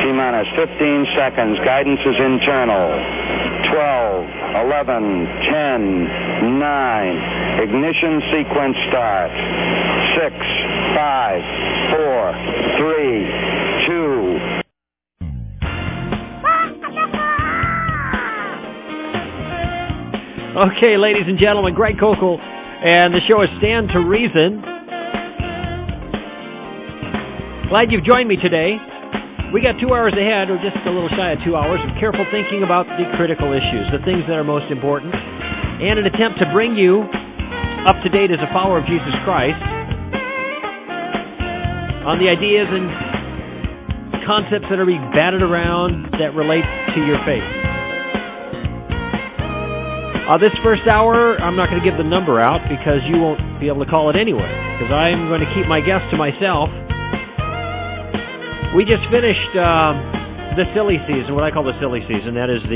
T-minus 15 seconds. Guidance is internal. 12, 11, 10, 9. Ignition sequence start. 6, 5, 4, 3, 2. Okay, ladies and gentlemen, Greg Kokel, and the show is Stand to Reason. Glad you've joined me today. We got 2 hours ahead, or just a little shy of 2 hours, of careful thinking about the critical issues, the things that are most important, and an attempt to bring you up to date as a follower of Jesus Christ on the ideas and concepts that are being batted around that relate to your faith. This first hour, I'm not going to give the number out because you won't be able to call it anyway, because I'm going to keep my guests to myself. We just finished the silly season, what I call the silly season. That is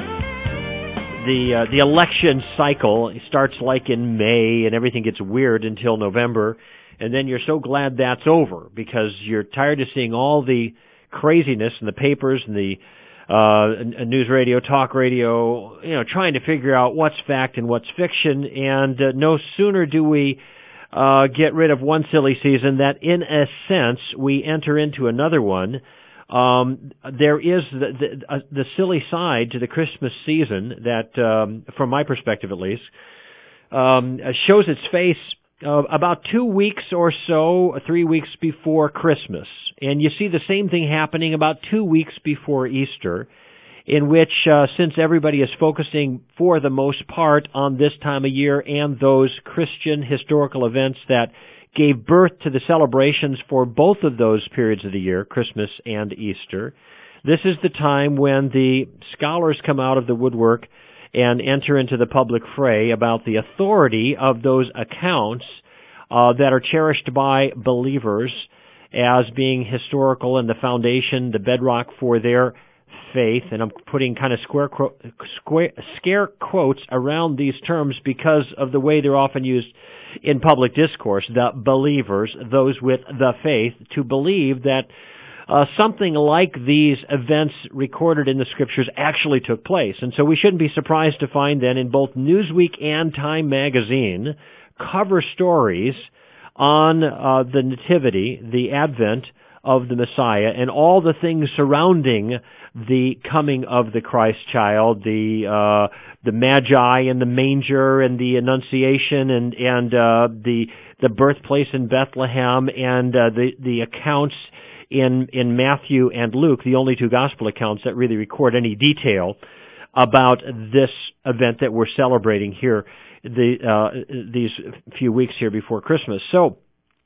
the election cycle. It starts like in May, and everything gets weird until November, and then you're so glad that's over because you're tired of seeing all the craziness in the papers and the news radio, talk radio, trying to figure out what's fact and what's fiction. And no sooner do we get rid of one silly season that, in a sense, we enter into another one. There is the silly side to the Christmas season that, from my perspective at least, shows its face about 2 weeks or so, 3 weeks before Christmas. And you see the same thing happening about 2 weeks before Easter, in which, since everybody is focusing for the most part on this time of year and those Christian historical events that gave birth to the celebrations for both of those periods of the year, Christmas and Easter, this is the time when the scholars come out of the woodwork and enter into the public fray about the authority of those accounts that are cherished by believers as being historical and the foundation, the bedrock for their faith. And I'm putting kind of scare quotes around these terms because of the way they're often used in public discourse. The believers, those with the faith, to believe that something like these events recorded in the Scriptures actually took place. And so we shouldn't be surprised to find then in both Newsweek and Time magazine cover stories on the Nativity, the advent of the Messiah, and all the things surrounding the coming of the Christ child, the Magi and the manger and the Annunciation and the birthplace in Bethlehem and the accounts in Matthew and Luke, the only 2 gospel accounts that really record any detail about this event that we're celebrating here these few weeks here before Christmas. So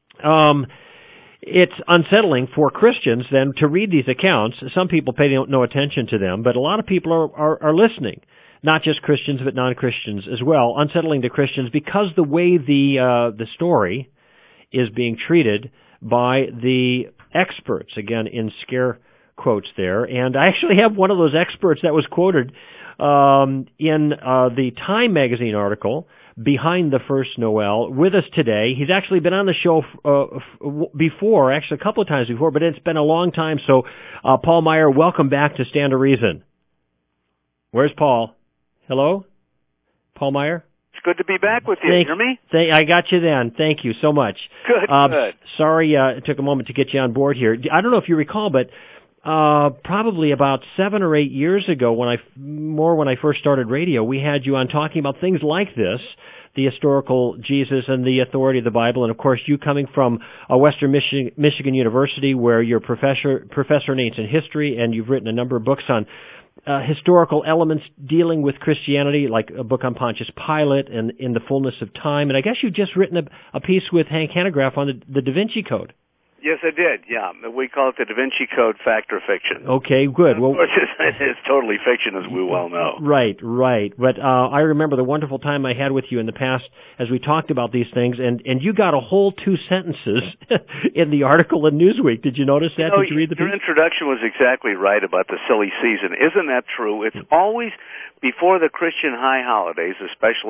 it's unsettling for Christians then to read these accounts. Some people pay no attention to them, but a lot of people are listening. Not just Christians, but non-Christians as well. Unsettling to Christians because the way the story is being treated by the experts, again in scare quotes there. And I actually have one of those experts that was quoted in the Time magazine article, Behind the First Noel, with us today. He's actually been on the show before, actually a couple of times before, but it's been a long time. So, Paul Meyer, welcome back to Stand to Reason. Where's Paul? Hello? Paul Meyer? It's good to be back with you. Hear me? I got you then. Thank you so much. Good, good. Sorry it took a moment to get you on board here. I don't know if you recall, but probably about 7 or 8 years ago, when I first started radio, we had you on talking about things like this, the historical Jesus and the authority of the Bible, and of course you coming from Western Michigan University, where you're professor in ancient history, and you've written a number of books on historical elements dealing with Christianity, like a book on Pontius Pilate and In the Fullness of Time, and I guess you've just written a piece with Hank Hanegraaff on the Da Vinci Code. Yes, I did, yeah. We call it the Da Vinci Code Fact or Fiction. Okay, good. Well, of course, it's totally fiction, as we well know. Right. But I remember the wonderful time I had with you in the past as we talked about these things, and you got a whole 2 sentences in the article in Newsweek. Did you notice that? Did you read the piece? Your introduction was exactly right about the silly season. Isn't that true? It's always before the Christian high holidays, especially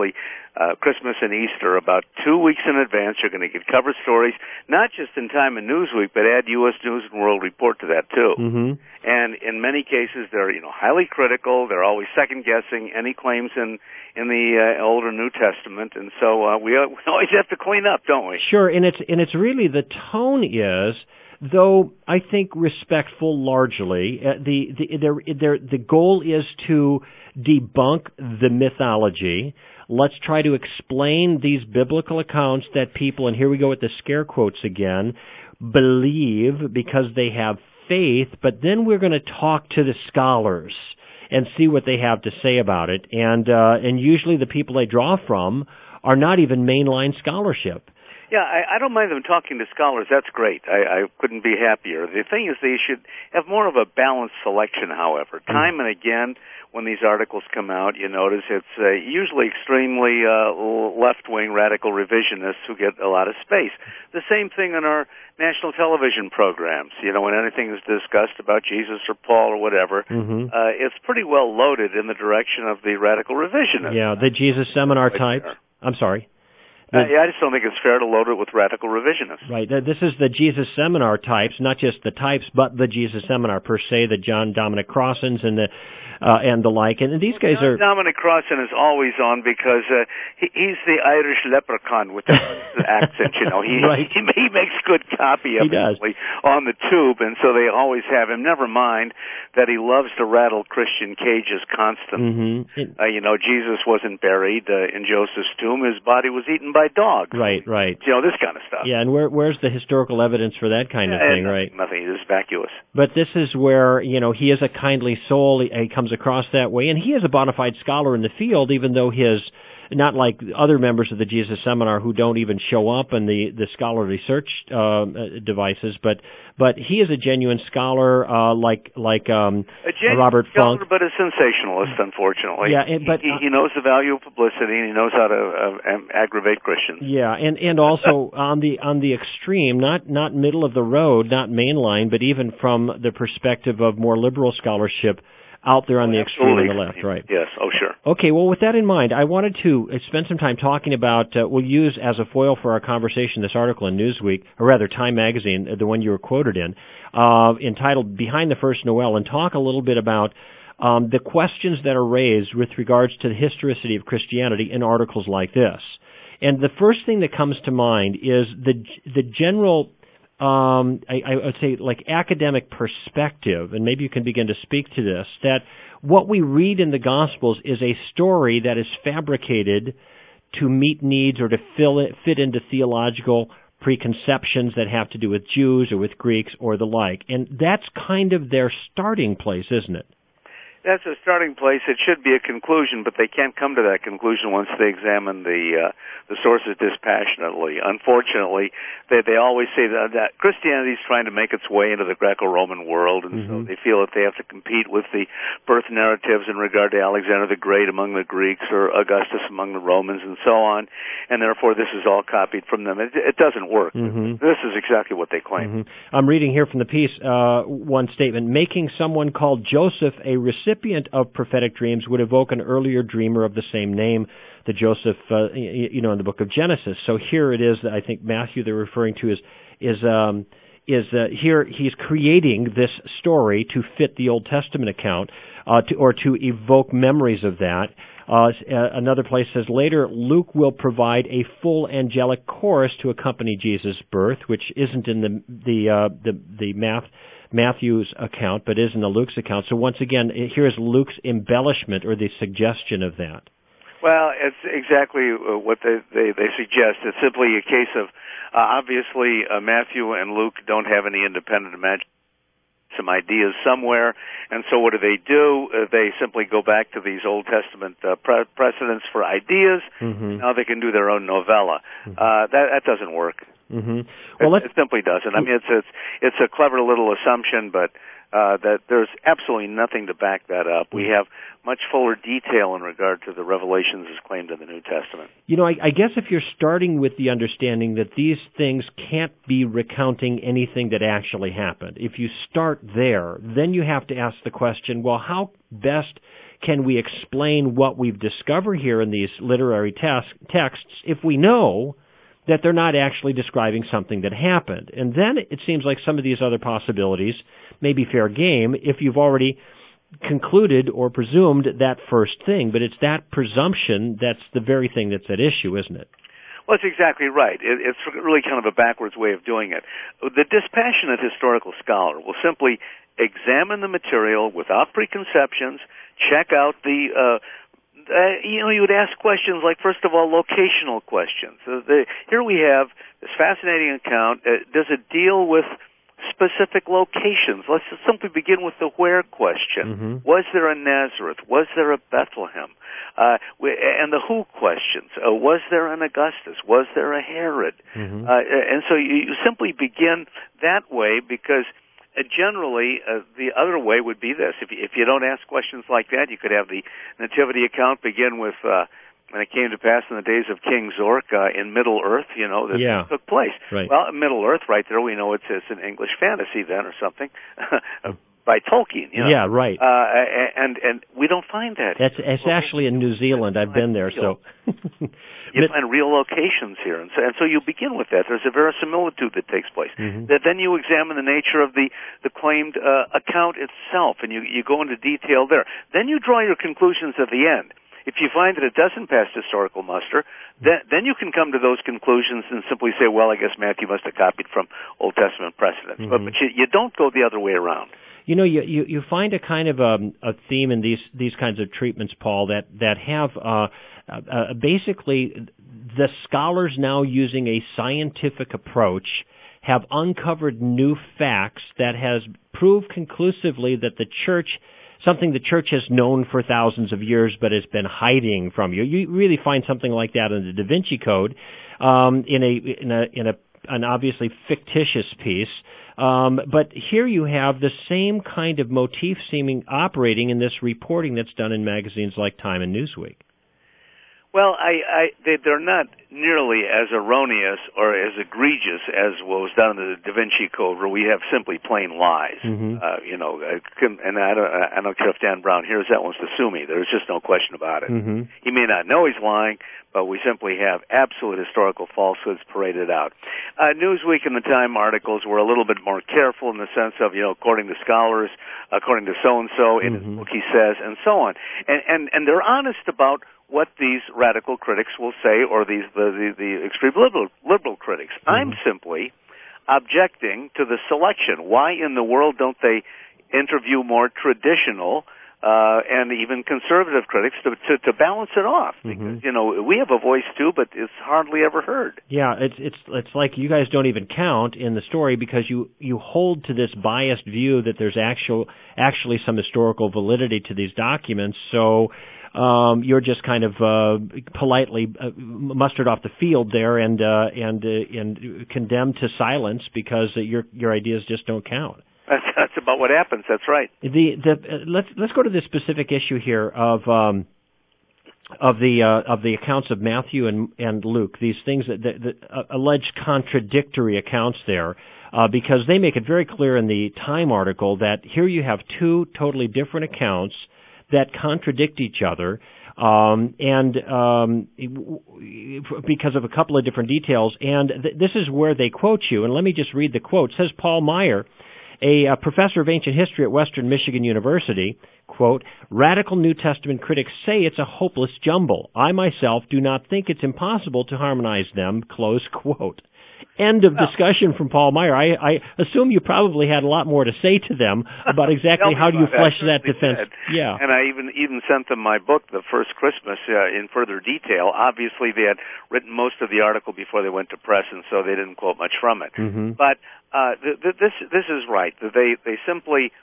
Christmas and Easter about 2 weeks in advance. You're going to get cover stories, not just in Time and Newsweek, but add U.S. News and World Report to that too. Mm-hmm. And in many cases, they're highly critical. They're always second guessing any claims in the Old or New Testament, and so we always have to clean up, don't we? Sure, and it's really the tone is, though I think respectful largely. The goal is to debunk the mythology. Let's try to explain these biblical accounts that people, and here we go with the scare quotes again, believe because they have faith, but then we're going to talk to the scholars and see what they have to say about it. And usually the people they draw from are not even mainline scholarship. Yeah, I don't mind them talking to scholars. That's great. I couldn't be happier. The thing is, they should have more of a balanced selection, however. Time and again, when these articles come out, you notice it's usually extremely left-wing radical revisionists who get a lot of space. The same thing in our national television programs. When anything is discussed about Jesus or Paul or whatever, it's pretty well loaded in the direction of the radical revisionists. Yeah, the Jesus Seminar type. I'm sorry. I just don't think it's fair to load it with radical revisionists. Right. This is the Jesus Seminar types, not just the types, but the Jesus Seminar per se, the John Dominic Crossens and the like. And these guys John Dominic Crossan is always on because he's the Irish leprechaun with the accent. Right. He makes good copy of it on the tube, and so they always have him. Never mind that he loves to rattle Christian cages constantly. Jesus wasn't buried in Joseph's tomb; his body was eaten by dogs. Right. This kind of stuff. Yeah, and where's the historical evidence for that kind of thing, right? Nothing. It is vacuous. But this is where, he is a kindly soul. He comes across that way, and he is a bona fide scholar in the field, even though not like other members of the Jesus Seminar who don't even show up in the scholarly search devices, but he is a genuine scholar, like Robert Funk. But a sensationalist, unfortunately. Yeah, but he knows the value of publicity, and he knows how to aggravate Christians. Yeah, and also on the extreme, not middle of the road, not mainline, but even from the perspective of more liberal scholarship, out there on the extreme on the left, right? Yes, sure. Okay, well, with that in mind, I wanted to spend some time talking about, we'll use as a foil for our conversation this article in Newsweek, or rather Time Magazine, the one you were quoted in, entitled Behind the First Noel, and talk a little bit about the questions that are raised with regards to the historicity of Christianity in articles like this. And the first thing that comes to mind is the general I would say like academic perspective, and maybe you can begin to speak to this, that what we read in the Gospels is a story that is fabricated to meet needs or to fit into theological preconceptions that have to do with Jews or with Greeks or the like. And that's kind of their starting place, isn't it? That's a starting place. It should be a conclusion, but they can't come to that conclusion once they examine the sources dispassionately. Unfortunately, they always say that Christianity is trying to make its way into the Greco-Roman world, and so they feel that they have to compete with the birth narratives in regard to Alexander the Great among the Greeks or Augustus among the Romans and so on, and therefore this is all copied from them. It doesn't work. This is exactly what they claim. I'm reading here from the piece one statement, making someone called Joseph a recipient of prophetic dreams would evoke an earlier dreamer of the same name, the Joseph, in the book of Genesis. So here it is that I think Matthew they're referring to is here he's creating this story to fit the Old Testament account, to evoke memories of that. Another place says later Luke will provide a full angelic chorus to accompany Jesus' birth, which isn't in the Matthew's account, but is in the Luke's account. So once again, here's Luke's embellishment or the suggestion of that. Well, it's exactly what they suggest. It's simply a case of, obviously, Matthew and Luke don't have any independent imagination, some ideas somewhere, and so what do? They simply go back to these Old Testament precedents for ideas. Now they can do their own novella. That doesn't work. Well, it simply doesn't. I mean, it's a clever little assumption, but that there's absolutely nothing to back that up. We have much fuller detail in regard to the revelations as claimed in the New Testament. I guess if you're starting with the understanding that these things can't be recounting anything that actually happened, if you start there, then you have to ask the question, well, how best can we explain what we've discovered here in these literary texts if we know that they're not actually describing something that happened? And then it seems like some of these other possibilities may be fair game if you've already concluded or presumed that first thing, but it's that presumption that's the very thing that's at issue, isn't it? Well, that's exactly right. It's really kind of a backwards way of doing it. The dispassionate historical scholar will simply examine the material without preconceptions, check out the you would ask questions like, first of all, locational questions. Here we have this fascinating account. Does it deal with specific locations? Let's just simply begin with the where question. Was there a Nazareth? Was there a Bethlehem? And the who questions. Was there an Augustus? Was there a Herod? And so you simply begin that way, because generally, the other way would be this. If you don't ask questions like that, you could have the nativity account begin with, and it came to pass in the days of King Zork in Middle Earth, that took place. Right. Well, Middle Earth, right there, we know it's an English fantasy then or something. By Tolkien, Yeah, right. And we don't find that. It's actually in New Zealand. I've been there, so you find real locations here, and so you begin with that. There's a verisimilitude that takes place. Then you examine the nature of the claimed account itself, and you go into detail there. Then you draw your conclusions at the end. If you find that it doesn't pass historical muster, then you can come to those conclusions and simply say, well, I guess Matthew must have copied from Old Testament precedents. But you don't go the other way around. You find a kind of a theme in these kinds of treatments, Paul, that have basically the scholars now using a scientific approach have uncovered new facts that has proved conclusively that the church, something the church has known for thousands of years but has been hiding from you. You really find something like that in the Da Vinci Code, in an obviously fictitious piece. But here you have the same kind of motif seeming operating in this reporting that's done in magazines like Time and Newsweek. Well, they're not nearly as erroneous or as egregious as what was done in the Da Vinci Code, where we have simply plain lies. And I don't care if Dan Brown hears that wants to sue me. There's just no question about it. He may not know he's lying, but we simply have absolute historical falsehoods paraded out. Newsweek and the Time articles were a little bit more careful in the sense of, according to scholars, according to so-and-so, in his book he says, and so on. And they're honest about what these radical critics will say, or the extreme liberal critics. I'm simply objecting to the selection. Why in the world don't they interview more traditional and even conservative critics to balance it off? Because we have a voice too, but it's hardly ever heard. Yeah, it's like you guys don't even count in the story because you hold to this biased view that there's actually some historical validity to these documents. So you're just kind of politely mustered off the field there and condemned to silence because your ideas just don't count. That's about what happens. That's right. Let's go to the specific issue here of the accounts of Matthew and Luke. These things that alleged contradictory accounts there, because they make it very clear in the Time article that here you have two totally different accounts that contradict each other, because of a couple of different details. And this is where they quote you. And let me just read the quote. It says, Paul Meyer, a professor of ancient history at Western Michigan University, quote, radical New Testament critics say it's a hopeless jumble. I myself do not think it's impossible to harmonize them, close quote. End of discussion from Paul Meyer. I assume you probably had a lot more to say to them about exactly how do you flesh that defense. Yeah. And I even sent them my book, The First Christmas, in further detail. Obviously, they had written most of the article before they went to press, and so they didn't quote much from it. But this is right. They simply...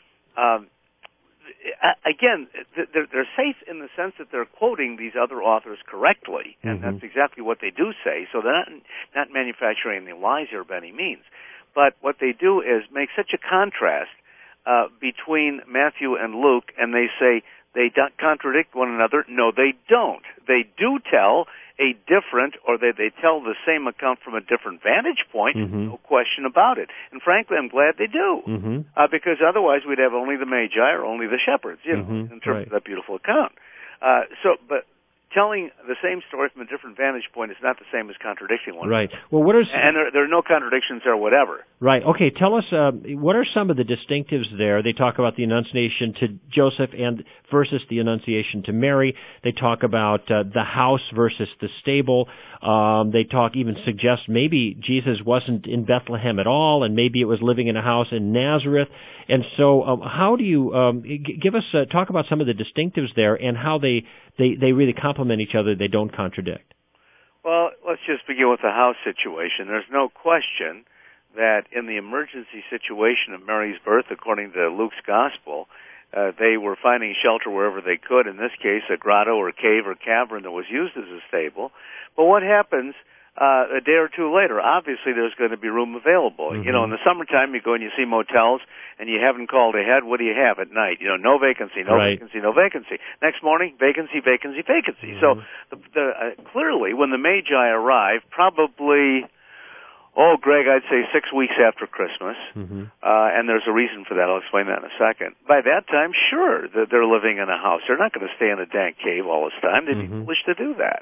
again, they're safe in the sense that they're quoting these other authors correctly, and that's exactly what they do say. So they're not manufacturing any lies here by any means. But what they do is make such a contrast between Matthew and Luke, and they say they don't contradict one another. No, they don't. They do tell a different, or they tell the same account from a different vantage point, no question about it. And frankly, I'm glad they do, because otherwise we'd have only the Magi or only the shepherds, in terms of that beautiful account. But telling the same story from a different vantage point is not the same as contradicting one. Right. Well, and there are no contradictions there, whatever. Right. Okay. Tell us, what are some of the distinctives there? They talk about the Annunciation to Joseph and versus the Annunciation to Mary. They talk about the house versus the stable. They even suggest maybe Jesus wasn't in Bethlehem at all, and maybe it was living in a house in Nazareth. And so, how do you give us talk about some of the distinctives there and how they really complement each other? They don't contradict. Well, let's just begin with the house situation. There's no question that in the emergency situation of Mary's birth, according to Luke's Gospel, they were finding shelter wherever they could. In this case, a grotto or cave or cavern that was used as a stable. But what happens a day or two later? Obviously, there's going to be room available. In the summertime, you go and you see motels, and you haven't called ahead. What do you have at night? No vacancy, no vacancy, no vacancy. Next morning, vacancy, vacancy, vacancy. So clearly, when the Magi arrived, probably, Greg, I'd say 6 weeks after Christmas, and there's a reason for that. I'll explain that in a second. By that time, sure, they're living in a house. They're not going to stay in a dank cave all this time. They'd be foolish to do that.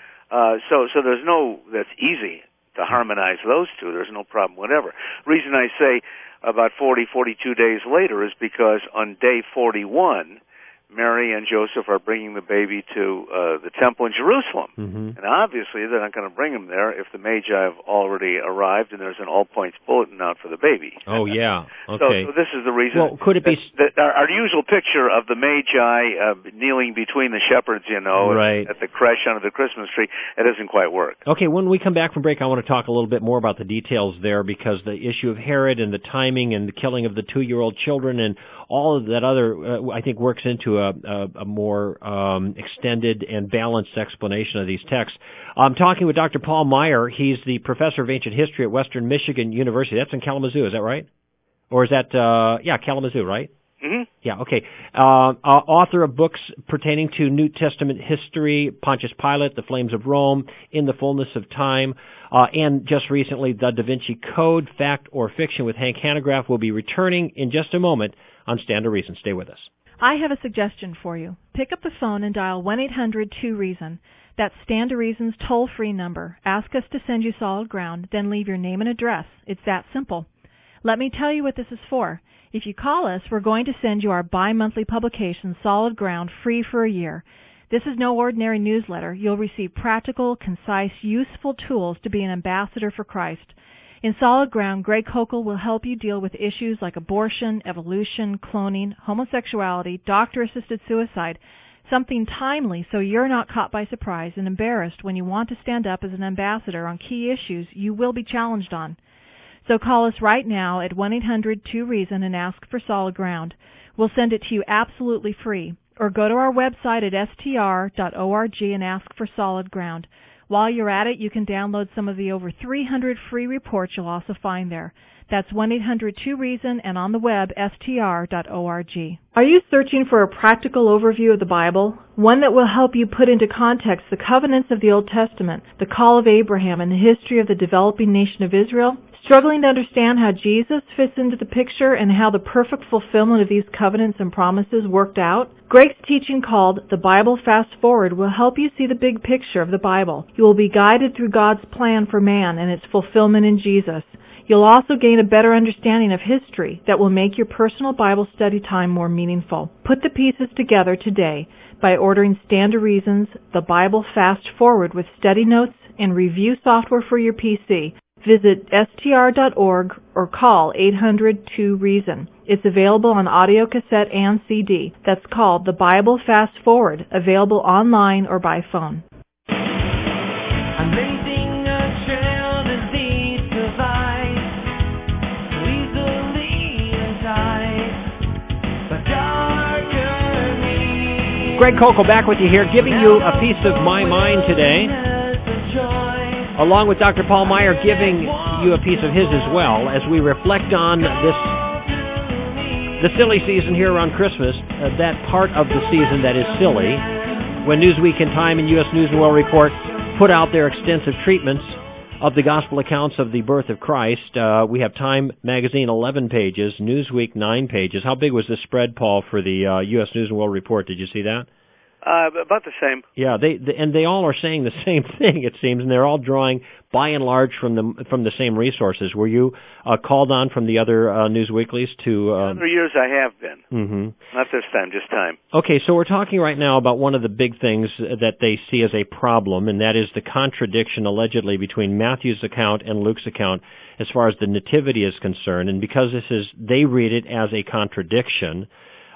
So there's that's easy to harmonize those two. There's no problem whatever. Reason I say about 42 days later is because on day 41, Mary and Joseph are bringing the baby to the temple in Jerusalem. And obviously they're not going to bring him there if the Magi have already arrived and there's an all-points bulletin out for the baby. Oh, yeah. Okay. So this is the reason. Well, could it be... our usual picture of the Magi kneeling between the shepherds, at the creche under the Christmas tree, it doesn't quite work. Okay, when we come back from break, I want to talk a little bit more about the details there, because the issue of Herod and the timing and the killing of the 2-year-old children and all of that other, I think, works into a more extended and balanced explanation of these texts. I'm talking with Dr. Paul Meier. He's the professor of ancient history at Western Michigan University. That's in Kalamazoo, is that right? Or is that, Kalamazoo, right? Yeah, okay. Author of books pertaining to New Testament history, Pontius Pilate, The Flames of Rome, In the Fullness of Time, and just recently, The Da Vinci Code, Fact or Fiction with Hank Hanegraaff will be returning in just a moment on Stand to Reason. Stay with us. I have a suggestion for you. Pick up the phone and dial 1-800-2-REASON. That's Stand to Reason's toll-free number. Ask us to send you solid ground, then leave your name and address. It's that simple. Let me tell you what this is for. If you call us, we're going to send you our bi-monthly publication, Solid Ground, free for a year. This is no ordinary newsletter. You'll receive practical, concise, useful tools to be an ambassador for Christ. In Solid Ground, Greg Kokel will help you deal with issues like abortion, evolution, cloning, homosexuality, doctor-assisted suicide, something timely so you're not caught by surprise and embarrassed when you want to stand up as an ambassador on key issues you will be challenged on. So call us right now at 1-800-2-REASON and ask for Solid Ground. We'll send it to you absolutely free. Or go to our website at str.org and ask for Solid Ground. While you're at it, you can download some of the over 300 free reports you'll also find there. That's 1-800-2-REASON and on the web, str.org. Are you searching for a practical overview of the Bible? One that will help you put into context the covenants of the Old Testament, the call of Abraham, and the history of the developing nation of Israel? Struggling to understand how Jesus fits into the picture and how the perfect fulfillment of these covenants and promises worked out? Greg's teaching called The Bible Fast Forward will help you see the big picture of the Bible. You will be guided through God's plan for man and its fulfillment in Jesus. You'll also gain a better understanding of history that will make your personal Bible study time more meaningful. Put the pieces together today by ordering Stand to Reason's The Bible Fast Forward with study notes and review software for your PC. Visit str.org or call 800-2-REASON. It's available on audio cassette and CD. That's called The Bible Fast Forward, available online or by phone. Greg Kokel back with you here, giving you a piece of my mind today, along with Dr. Paul Meier giving you a piece of his as well, as we reflect on the silly season here around Christmas, that part of the season that is silly, when Newsweek and Time and U.S. News and World Report put out their extensive treatments of the gospel accounts of the birth of Christ. We have Time magazine 11 pages, Newsweek 9 pages. How big was the spread, Paul, for the U.S. News and World Report? Did you see that? About the same. Yeah, they all are saying the same thing, it seems, and they're all drawing by and large from the same resources. Were you called on from the other news weeklies to? Other years I have been. Mm-hmm. Not this time, just Time. Okay, so we're talking right now about one of the big things that they see as a problem, and that is the contradiction allegedly between Matthew's account and Luke's account as far as the nativity is concerned. And because they read it as a contradiction.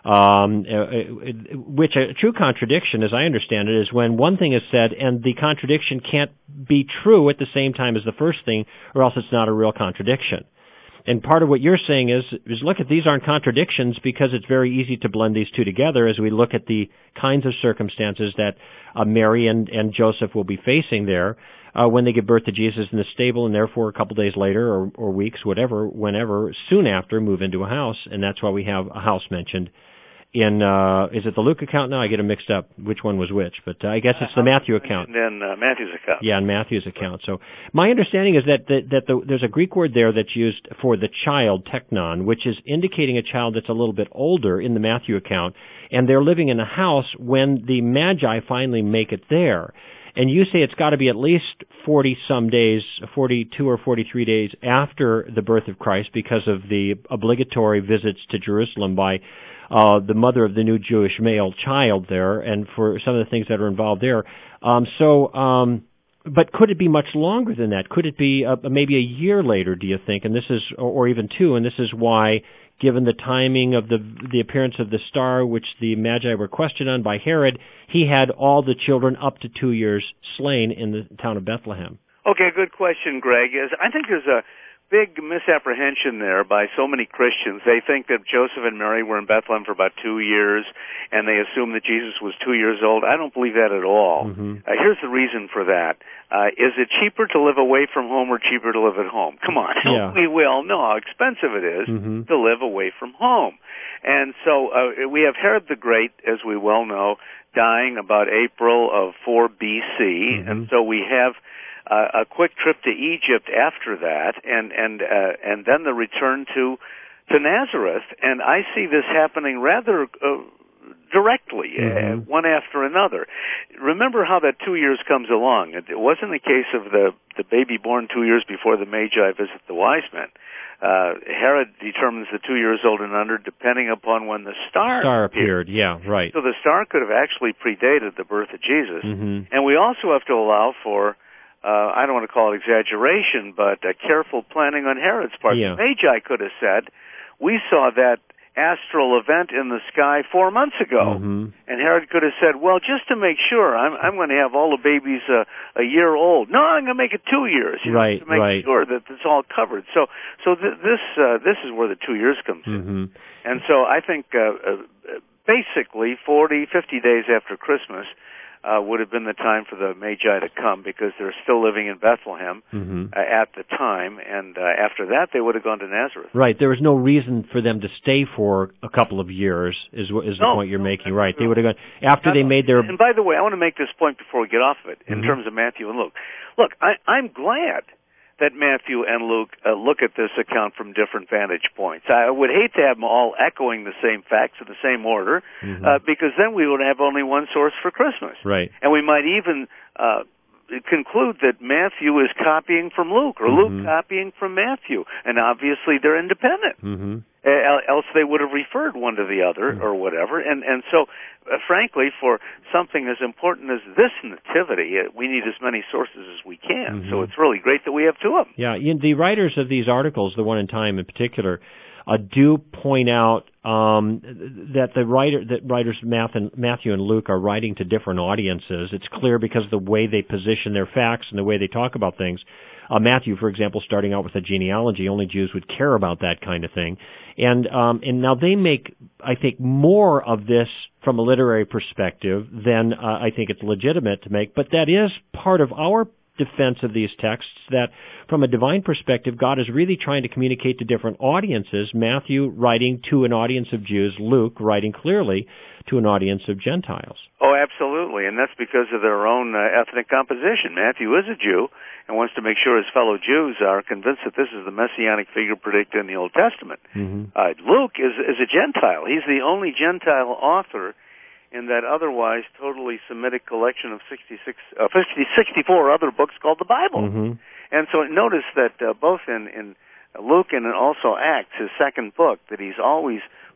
Which a true contradiction, as I understand it, is when one thing is said and the contradiction can't be true at the same time as the first thing, or else it's not a real contradiction. And part of what you're saying is look, at these aren't contradictions because it's very easy to blend these two together as we look at the kinds of circumstances that Mary and Joseph will be facing there when they give birth to Jesus in the stable, and therefore a couple days later or weeks, whatever, whenever, soon after, move into a house, and that's why we have a house mentioned. In is it the Luke account now? I get them mixed up which one was which, but I guess it's the Matthew account. And then Matthew's account. Yeah, in Matthew's account. So my understanding is that there's a Greek word there that's used for the child, teknon, which is indicating a child that's a little bit older in the Matthew account, and they're living in a house when the Magi finally make it there. And you say it's got to be at least 40-some days, 42 or 43 days after the birth of Christ because of the obligatory visits to Jerusalem by the mother of the new Jewish male child there, and for some of the things that are involved there. But could it be much longer than that? Could it be maybe a year later, do you think? And this is, or even two, and this is why, given the timing of the appearance of the star, which the Magi were questioned on by Herod, he had all the children up to 2 years slain in the town of Bethlehem. Okay, good question, Greg. I think there's a big misapprehension there by so many Christians. They think that Joseph and Mary were in Bethlehem for about 2 years, and they assume that Jesus was 2 years old. I don't believe that at all. Mm-hmm. Here's the reason for that. Is it cheaper to live away from home or cheaper to live at home? Come on. Yeah. We all know how expensive it is to live away from home. And so we have Herod the Great, as we well know, dying about April of 4 B.C., and so we have a quick trip to Egypt after that, and then the return to Nazareth. And I see this happening rather directly, one after another. Remember how that 2 years comes along. It wasn't a case of the baby born 2 years before the Magi visit the wise men. Herod determines the 2 years old and under, depending upon when the star appeared. Yeah, right. So the star could have actually predated the birth of Jesus. And we also have to allow for I don't want to call it exaggeration, but careful planning on Herod's part. Yeah. The Magi could have said, we saw that astral event in the sky 4 months ago. And Herod could have said, well, just to make sure, I'm going to have all the babies a year old. No, I'm going to make it 2 years, to make sure that it's all covered. So this is where the 2 years comes in. And so I think basically 40, 50 days after Christmas, would have been the time for the Magi to come because they're still living in Bethlehem at the time, and after that they would have gone to Nazareth. Right. There was no reason for them to stay for a couple of years, is the point you're making. Right. They would have gone after they made their. And by the way, I want to make this point before we get off of it in terms of Matthew and Luke. Look, I'm glad that Matthew and Luke look at this account from different vantage points. I would hate to have them all echoing the same facts in the same order, because then we would have only one source for Christmas. Right. And we might even conclude that Matthew is copying from Luke, or Luke copying from Matthew, and obviously they're independent. Else they would have referred one to the other or whatever. And so, frankly, for something as important as this nativity, we need as many sources as we can. So it's really great that we have two of them. Yeah, the writers of these articles, the one in Time in particular, do point out that writers Matthew and Luke are writing to different audiences. It's clear because of the way they position their facts and the way they talk about things. Matthew, for example, starting out with a genealogy, only Jews would care about that kind of thing. And now they make, I think, more of this from a literary perspective than I think it's legitimate to make, but that is part of our defense of these texts that from a divine perspective, God is really trying to communicate to different audiences, Matthew writing to an audience of Jews, Luke writing clearly to an audience of Gentiles. Oh, absolutely, and that's because of their own ethnic composition. Matthew is a Jew and wants to make sure his fellow Jews are convinced that this is the messianic figure predicted in the Old Testament. Mm-hmm. Luke is a Gentile. He's the only Gentile author in that otherwise totally Semitic collection of 64 other books called the Bible. Mm-hmm. And so notice that both in Luke and also Acts, his second book, that he's always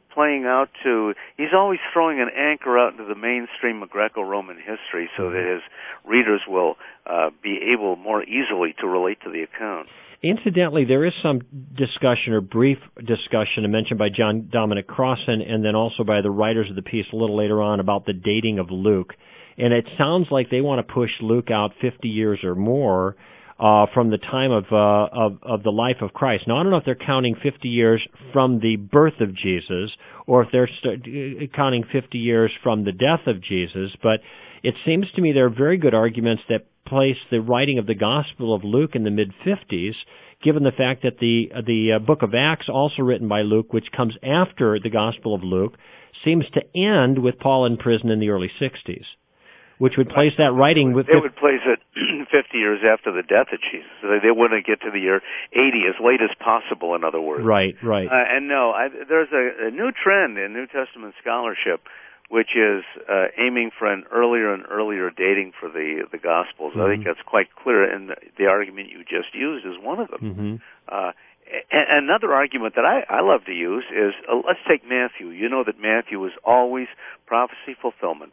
he's always throwing an anchor out into the mainstream of Greco-Roman history so that his readers will be able more easily to relate to the account. Incidentally, there is some discussion or brief discussion mentioned by John Dominic Crossan and then also by the writers of the piece a little later on about the dating of Luke. And it sounds like they want to push Luke out 50 years or more from the time of the life of Christ. Now, I don't know if they're counting 50 years from the birth of Jesus or if they're counting 50 years from the death of Jesus, but it seems to me there are very good arguments that place the writing of the Gospel of Luke in the mid-50s, given the fact that the book of Acts, also written by Luke, which comes after the Gospel of Luke, seems to end with Paul in prison in the early 60s. Which would place that writing with... They would place it 50 years after the death of Jesus. So they wouldn't get to the year 80 as late as possible, in other words. Right. And no, there's a new trend in New Testament scholarship, which is aiming for an earlier and earlier dating for the Gospels. Mm-hmm. I think that's quite clear, and the argument you just used is one of them. Mm-hmm. Another argument that I love to use is, let's take Matthew. You know that Matthew is always prophecy fulfillment.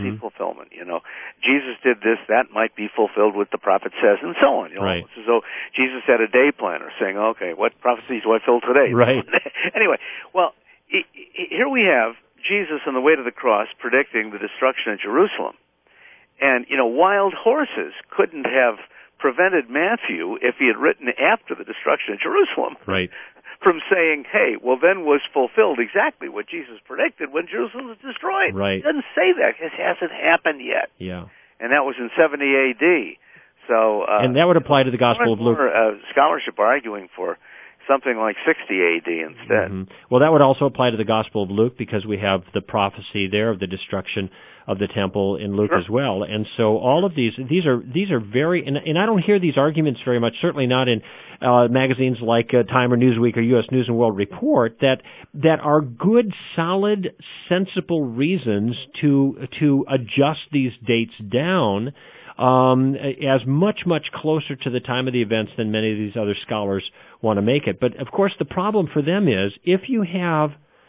You know, Jesus did this, that might be fulfilled what the prophet says, and so on. You know, right. It's as though Jesus had a day planner saying, okay, what prophecies do I fill today? Right. Anyway, well, here we have Jesus on the way to the cross predicting the destruction of Jerusalem. And, you know, wild horses couldn't have prevented Matthew, if he had written after the destruction of Jerusalem, right, from saying, hey, well, then was fulfilled exactly what Jesus predicted when Jerusalem was destroyed. Right. He doesn't say that. It hasn't happened yet. Yeah. And that was in 70 A.D. So, and that would apply to the Gospel of Luke. Scholarship arguing for something like 60 A.D. instead. Mm-hmm. Well, that would also apply to the Gospel of Luke because we have the prophecy there of the destruction of the temple in Luke as well. And so all of these are very, and I don't hear these arguments very much, certainly not in magazines like Time or Newsweek or U.S. News and World Report, that are good, solid, sensible reasons to adjust these dates down as much closer to the time of the events than many of these other scholars want to make it. But of course, the problem for them is if you have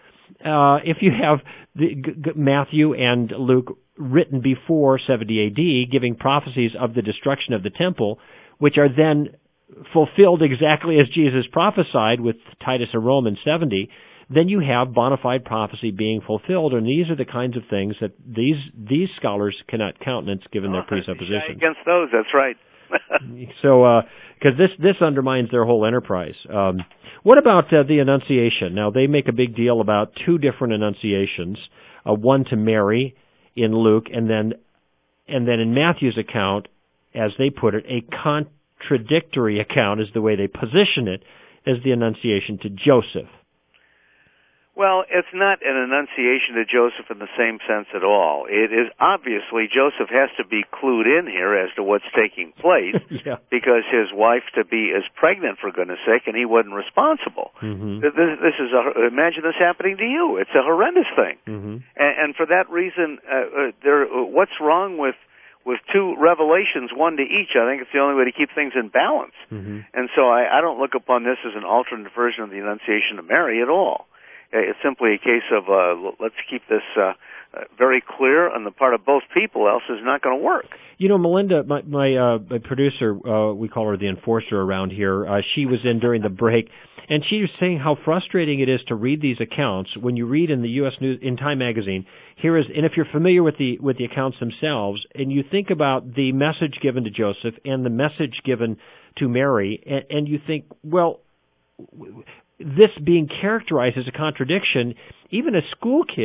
Matthew and Luke written before 70 A.D., giving prophecies of the destruction of the temple, which are then fulfilled exactly as Jesus prophesied with Titus and Rome in 70, then you have bona fide prophecy being fulfilled, and these are the kinds of things that these scholars cannot countenance given their presuppositions. Against those, that's right. So, because this undermines their whole enterprise. What about the Annunciation? Now, they make a big deal about two different Annunciations, one to Mary in Luke, and then in Matthew's account, as they put it, a contradictory account is the way they position it, as the Annunciation to Joseph. Well, it's not an annunciation to Joseph in the same sense at all. It is obviously Joseph has to be clued in here as to what's taking place yeah. because his wife-to-be is pregnant, for goodness sake, and he wasn't responsible. Mm-hmm. This is imagine this happening to you. It's a horrendous thing. Mm-hmm. And for that reason, what's wrong with two revelations, one to each? I think it's the only way to keep things in balance. Mm-hmm. And so I don't look upon this as an alternate version of the Annunciation of Mary at all. It's simply a case of let's keep this very clear on the part of both people, else it's not going to work. You know, Melinda, my producer, we call her the enforcer around here, she was in during the break, and she was saying how frustrating it is to read these accounts when you read in the U.S. News, in Time magazine, and if you're familiar with the accounts themselves, and you think about the message given to Joseph and the message given to Mary, and you think, well, this being characterized as a contradiction, even a school kid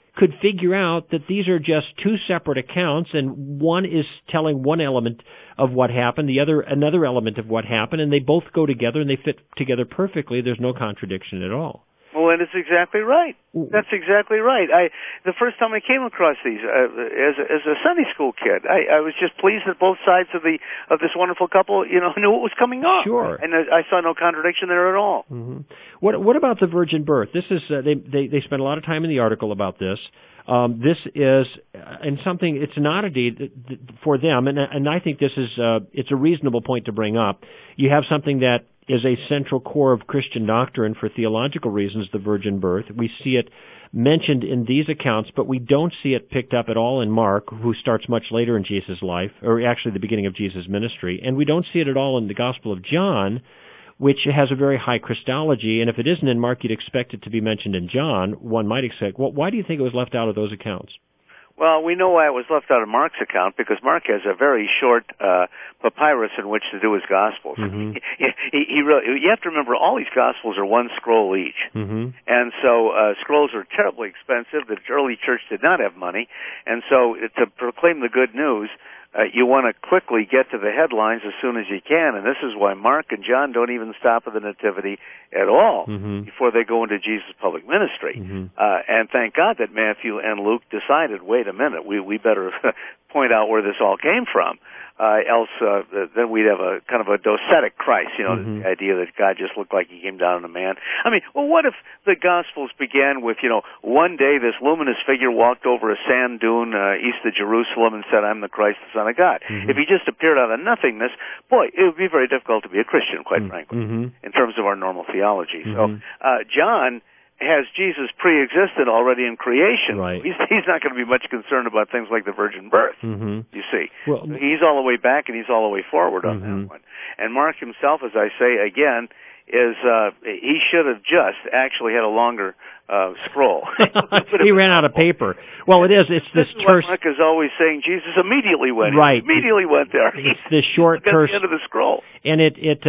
could figure out that these are just two separate accounts, and one is telling one element of what happened, the other another element of what happened, and they both go together and they fit together perfectly. There's no contradiction at all. Well, and it's exactly right. That's exactly right. The first time I came across these as a Sunday school kid, I was just pleased that both sides of this wonderful couple, knew what was coming up. Sure. And I saw no contradiction there at all. Mm-hmm. What about the virgin birth? This is they spent a lot of time in the article about this. This is and something. It's an oddity for them, and I think this is it's a reasonable point to bring up. You have something that is a central core of Christian doctrine for theological reasons, the virgin birth. We see it mentioned in these accounts, but we don't see it picked up at all in Mark, who starts much later in Jesus' life, or actually the beginning of Jesus' ministry, and we don't see it at all in the Gospel of John, which has a very high Christology, and if it isn't in Mark, you'd expect it to be mentioned in John. One might expect, well, why do you think it was left out of those accounts? Well, we know why it was left out of Mark's account, because Mark has a very short papyrus in which to do his Gospels. Mm-hmm. He really, you have to remember, all these Gospels are one scroll each. Mm-hmm. And so scrolls are terribly expensive. The early church did not have money. And so to proclaim the good news, you want to quickly get to the headlines as soon as you can, and this is why Mark and John don't even stop at the Nativity at all before they go into Jesus' public ministry. And thank God that Matthew and Luke decided, wait a minute, we better point out where this all came from. Else then we'd have a kind of a docetic Christ, the idea that God just looked like he came down in a man. I mean, well, what if the Gospels began with, one day this luminous figure walked over a sand dune east of Jerusalem and said, I'm the Christ, the Son of God. If he just appeared out of nothingness, boy, it would be very difficult to be a Christian, quite frankly, in terms of our normal theology. So John has Jesus pre-existed already in creation. Right. He's not going to be much concerned about things like the virgin birth, you see. Well, so he's all the way back and he's all the way forward on that one. And Mark himself, as I say again, is he should have just actually had a longer scroll. He ran out of paper. Well, it is. It's this terse. Mark is always saying Jesus immediately went. Right. Immediately went there. It's this short terse. At the end of the scroll. And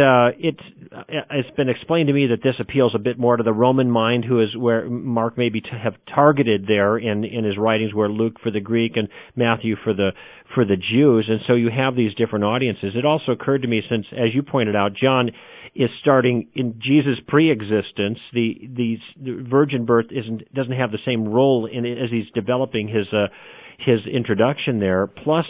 it's been explained to me that this appeals a bit more to the Roman mind, who is where Mark maybe have targeted there in his writings, where Luke for the Greek and Matthew for the Jews, and so you have these different audiences. It also occurred to me, since, as you pointed out, John is starting in Jesus' pre-existence. The virgin birth doesn't have the same role in it as he's developing his introduction there. Plus,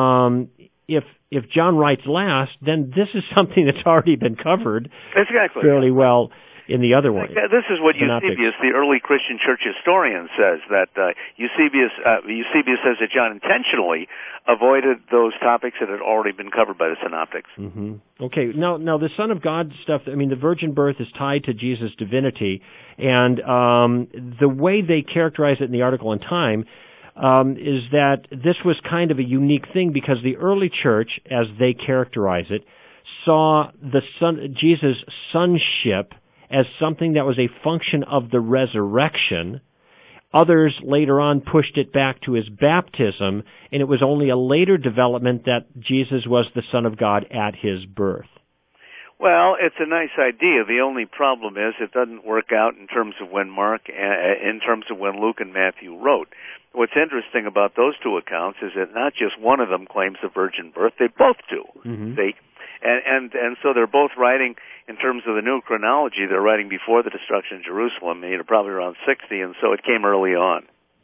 if John writes last, then this is something that's already been covered fairly well in the other one. This is what Eusebius, the early Christian church historian, says, that Eusebius says that John intentionally avoided those topics that had already been covered by the synoptics. Okay, now the Son of God stuff, I mean, the virgin birth is tied to Jesus' divinity, and the way they characterize it in the article in Time is that this was kind of a unique thing, because the early church, as they characterize it, saw Jesus' sonship as something that was a function of the resurrection. Others later on pushed it back to his baptism, and it was only a later development that Jesus was the Son of God at his birth. Well, it's a nice idea. The only problem is it doesn't work out in terms of when in terms of when Luke and Matthew wrote. What's interesting about those two accounts is that not just one of them claims the virgin birth; they both do. And so they're both writing in terms of the new chronology. They're writing before the destruction of Jerusalem, probably around 60, and so it came early on.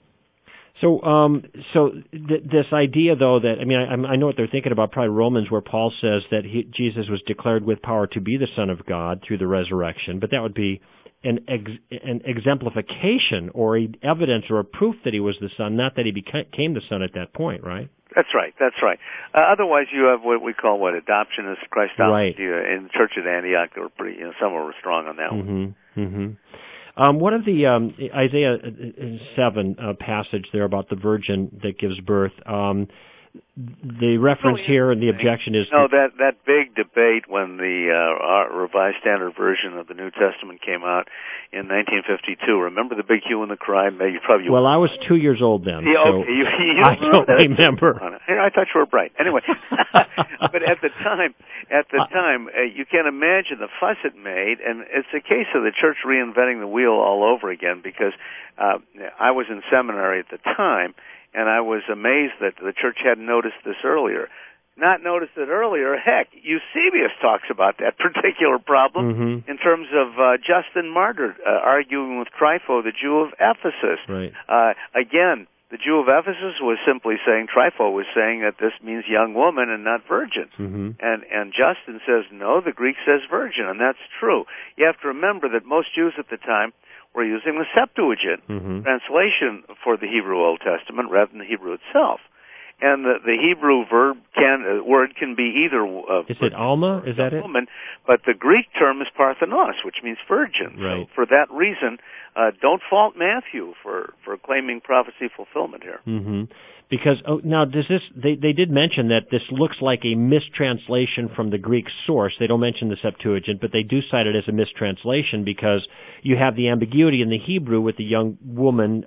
So this idea, though, that I know what they're thinking about, probably Romans, where Paul says that Jesus was declared with power to be the Son of God through the resurrection, but that would be an exemplification or evidence or a proof that he was the Son, not that he became the Son at that point, right? That's right. Otherwise, you have what we call adoptionist Christology in the Church at Antioch. They were pretty, some were strong on that one. One of the Isaiah 7 passage there about the virgin that gives birth, the reference here and the objection is... No, that big debate when the Revised Standard Version of the New Testament came out in 1952. Remember the big hue and the cry? You probably... Well, I was 2 years old then, so okay. You I don't remember. I thought you were bright. Anyway, but at the time, you can't imagine the fuss it made, and it's a case of the church reinventing the wheel all over again, because I was in seminary at the time, and I was amazed that the church hadn't noticed this earlier. Not noticed it earlier, heck, Eusebius talks about that particular problem in terms of Justin Martyr arguing with Trypho, the Jew of Ephesus. Right. Again, the Jew of Ephesus was simply saying, Trypho was saying that this means young woman and not virgin. And Justin says, no, the Greek says virgin, and that's true. You have to remember that most Jews at the time were using the Septuagint translation for the Hebrew Old Testament rather than the Hebrew itself. And the Hebrew word can be either is it Alma? Is that it? Woman, but the Greek term is Parthenos, which means virgin. Right. So for that reason, don't fault Matthew for claiming prophecy fulfillment here. Because now does this? They did mention that this looks like a mistranslation from the Greek source. They don't mention the Septuagint, but they do cite it as a mistranslation because you have the ambiguity in the Hebrew with the young woman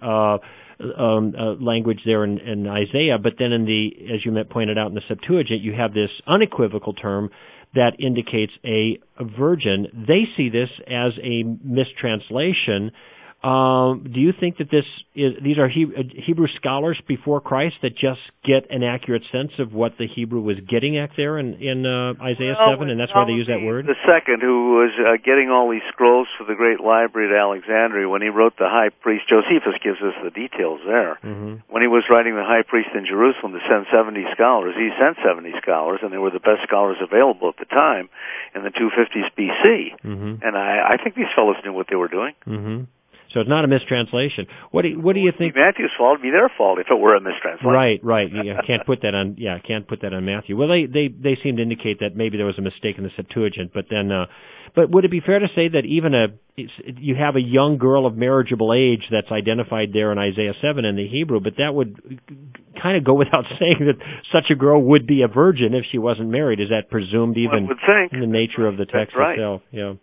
language there in Isaiah, but then in the, as you pointed out in the Septuagint, you have this unequivocal term that indicates a virgin. They see this as a mistranslation. Do you think that these are Hebrew scholars before Christ that just get an accurate sense of what the Hebrew was getting at there in Isaiah 7, and that's why they use that word? The second, who was getting all these scrolls for the great library at Alexandria, when he wrote the high priest, Josephus gives us the details there. When he was writing the high priest in Jerusalem to send 70 scholars, he sent 70 scholars, and they were the best scholars available at the time in the 250s BC. And I think these fellows knew what they were doing. So it's not a mistranslation. What do you think? Matthew's fault would be their fault if it were a mistranslation. Right. You can't put that on. Yeah, can't put that on Matthew. Well, they seem to indicate that maybe there was a mistake in the Septuagint, but then, but would it be fair to say that even you have a young girl of marriageable age that's identified there in Isaiah 7 in the Hebrew, but that would kind of go without saying that such a girl would be a virgin if she wasn't married. Is that presumed even in the nature of the text itself? Yeah.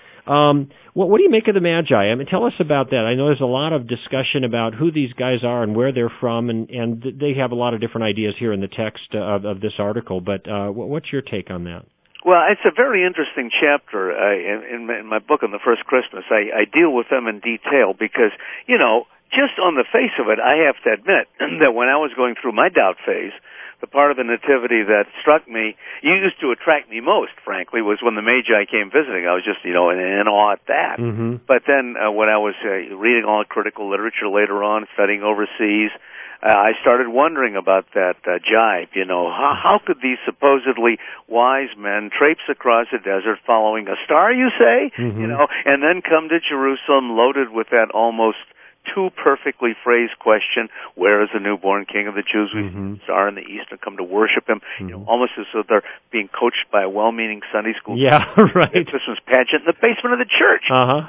What do you make of the Magi? I mean, tell us about that. I know there's a lot of discussion about who these guys are and where they're from, and they have a lot of different ideas here in the text of this article, but what's your take on that? Well, it's a very interesting chapter in my book on the First Christmas. I deal with them in detail because, just on the face of it, I have to admit that when I was going through my doubt phase, the part of the nativity that struck me, used to attract me most, frankly, was when the Magi came visiting. I was just, in awe at that. But then when I was reading all the critical literature later on, studying overseas, I started wondering about that jibe. How could these supposedly wise men traipse across the desert following a star, you say? And then come to Jerusalem loaded with that almost too perfectly phrased question, where is the newborn king of the Jews? We see the star in the east and come to worship him, almost as though they're being coached by a well-meaning Sunday school Christmas pageant in the basement of the church.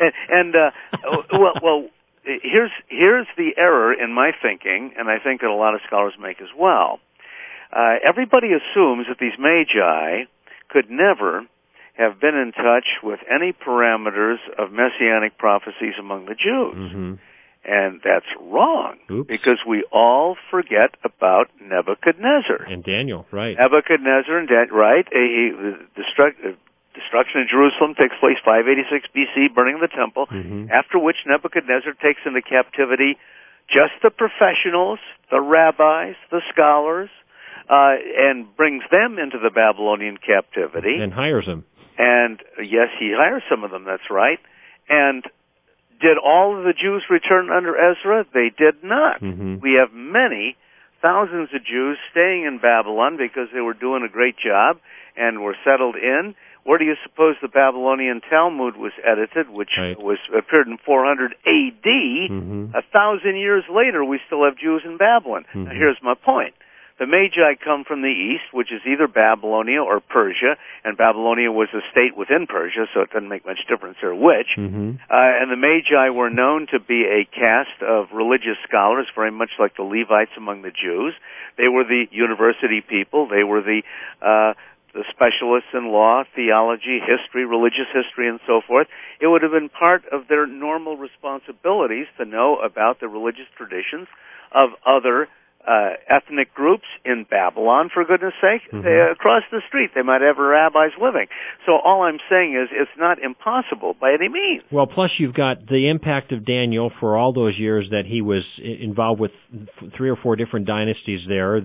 Here's the error in my thinking, and I think that a lot of scholars make as well. Everybody assumes that these Magi could never have been in touch with any parameters of messianic prophecies among the Jews. And that's wrong, because we all forget about Nebuchadnezzar. And Daniel, right. Nebuchadnezzar and Daniel, right. The destruction of Jerusalem takes place 586 BC, burning of the temple, after which Nebuchadnezzar takes into captivity just the professionals, the rabbis, the scholars, and brings them into the Babylonian captivity. And hires them. And, yes, he hires some of them, that's right. And did all of the Jews return under Ezra? They did not. We have many, thousands of Jews staying in Babylon because they were doing a great job and were settled in. Where do you suppose the Babylonian Talmud was edited, which appeared in 400 A.D.? 1,000 years later, we still have Jews in Babylon. Now, here's my point. The Magi come from the east, which is either Babylonia or Persia, and Babylonia was a state within Persia, so it doesn't make much difference there which. And the Magi were known to be a caste of religious scholars, very much like the Levites among the Jews. They were the university people. They were the specialists in law, theology, history, religious history, and so forth. It would have been part of their normal responsibilities to know about the religious traditions of other ethnic groups in Babylon, for goodness sake. Across the street, they might have rabbis living. So all I'm saying is it's not impossible by any means. Well, plus you've got the impact of Daniel for all those years that he was involved with 3 or 4 different dynasties there.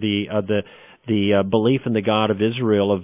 The belief in the God of Israel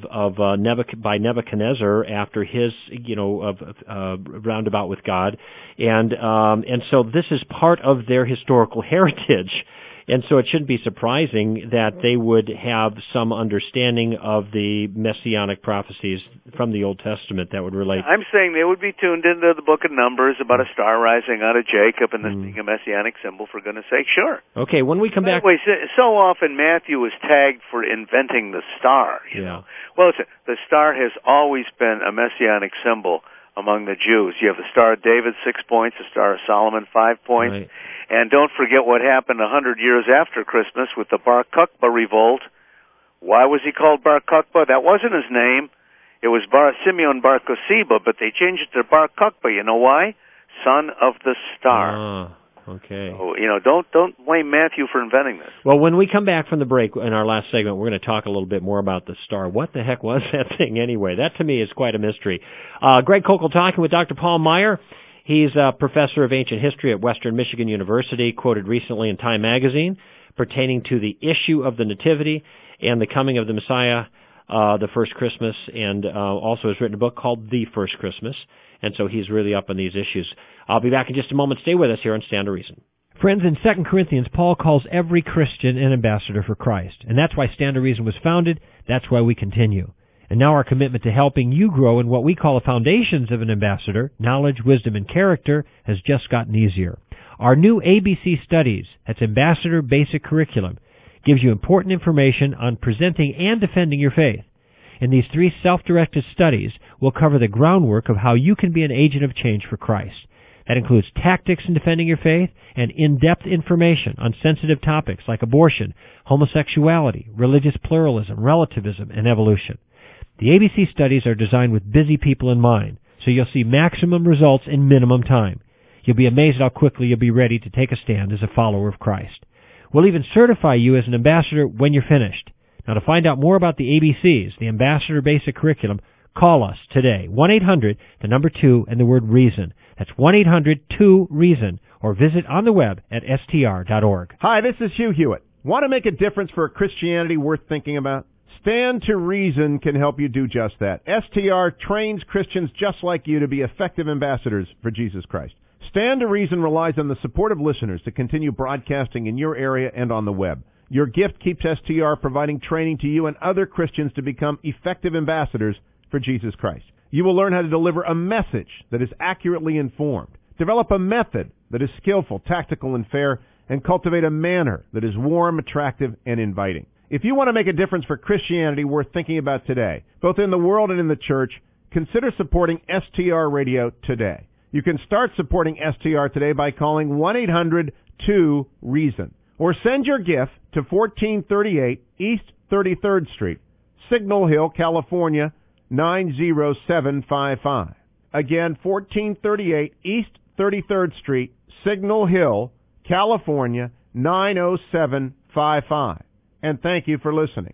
by Nebuchadnezzar after his roundabout with God, and so this is part of their historical heritage, and so it shouldn't be surprising that they would have some understanding of the messianic prophecies from the Old Testament that would relate. I'm saying they would be tuned into the book of Numbers about a star rising out of Jacob and this being a messianic symbol, for goodness sake, sure. Okay, when we come back... By the way, so often Matthew is tagged for inventing the star. You know? Well, listen, the star has always been a messianic symbol among the Jews. You have the Star of David, 6 points, the Star of Solomon, 5 points. Right. And don't forget what happened 100 years after Christmas with the Bar Kokhba revolt. Why was he called Bar Kokhba? That wasn't his name. It was Simeon Bar Kosiba, but they changed it to Bar Kokhba. You know why? Son of the Star. Okay. So, don't blame Matthew for inventing this. Well, when we come back from the break in our last segment, we're going to talk a little bit more about the star. What the heck was that thing anyway? That to me is quite a mystery. Greg Koukl talking with Dr. Paul Meier. He's a professor of ancient history at Western Michigan University, quoted recently in Time magazine, pertaining to the issue of the Nativity and the coming of the Messiah, the first Christmas, and also has written a book called The First Christmas. And so he's really up on these issues. I'll be back in just a moment. Stay with us here on Stand to Reason. Friends, in 2 Corinthians, Paul calls every Christian an ambassador for Christ. And that's why Stand to Reason was founded. That's why we continue. And now our commitment to helping you grow in what we call the foundations of an ambassador, knowledge, wisdom, and character, has just gotten easier. Our new ABC Studies, that's Ambassador Basic Curriculum, gives you important information on presenting and defending your faith. In these 3 self-directed studies, we'll cover the groundwork of how you can be an agent of change for Christ. That includes tactics in defending your faith and in-depth information on sensitive topics like abortion, homosexuality, religious pluralism, relativism, and evolution. The ABC studies are designed with busy people in mind, so you'll see maximum results in minimum time. You'll be amazed how quickly you'll be ready to take a stand as a follower of Christ. We'll even certify you as an ambassador when you're finished. Now, to find out more about the ABCs, the Ambassador Basic Curriculum, call us today, 1-800, the number 2, and the word REASON. That's 1-800-2-REASON, or visit on the web at str.org. Hi, this is Hugh Hewitt. Want to make a difference for a Christianity worth thinking about? Stand to Reason can help you do just that. STR trains Christians just like you to be effective ambassadors for Jesus Christ. Stand to Reason relies on the support of listeners to continue broadcasting in your area and on the web. Your gift keeps STR providing training to you and other Christians to become effective ambassadors for Jesus Christ. You will learn how to deliver a message that is accurately informed, develop a method that is skillful, tactical, and fair, and cultivate a manner that is warm, attractive, and inviting. If you want to make a difference for Christianity worth thinking about today, both in the world and in the church, consider supporting STR Radio today. You can start supporting STR today by calling 1-800-2-REASON. Or send your gift to 1438 East 33rd Street, Signal Hill, California, 90755. Again, 1438 East 33rd Street, Signal Hill, California, 90755. And thank you for listening.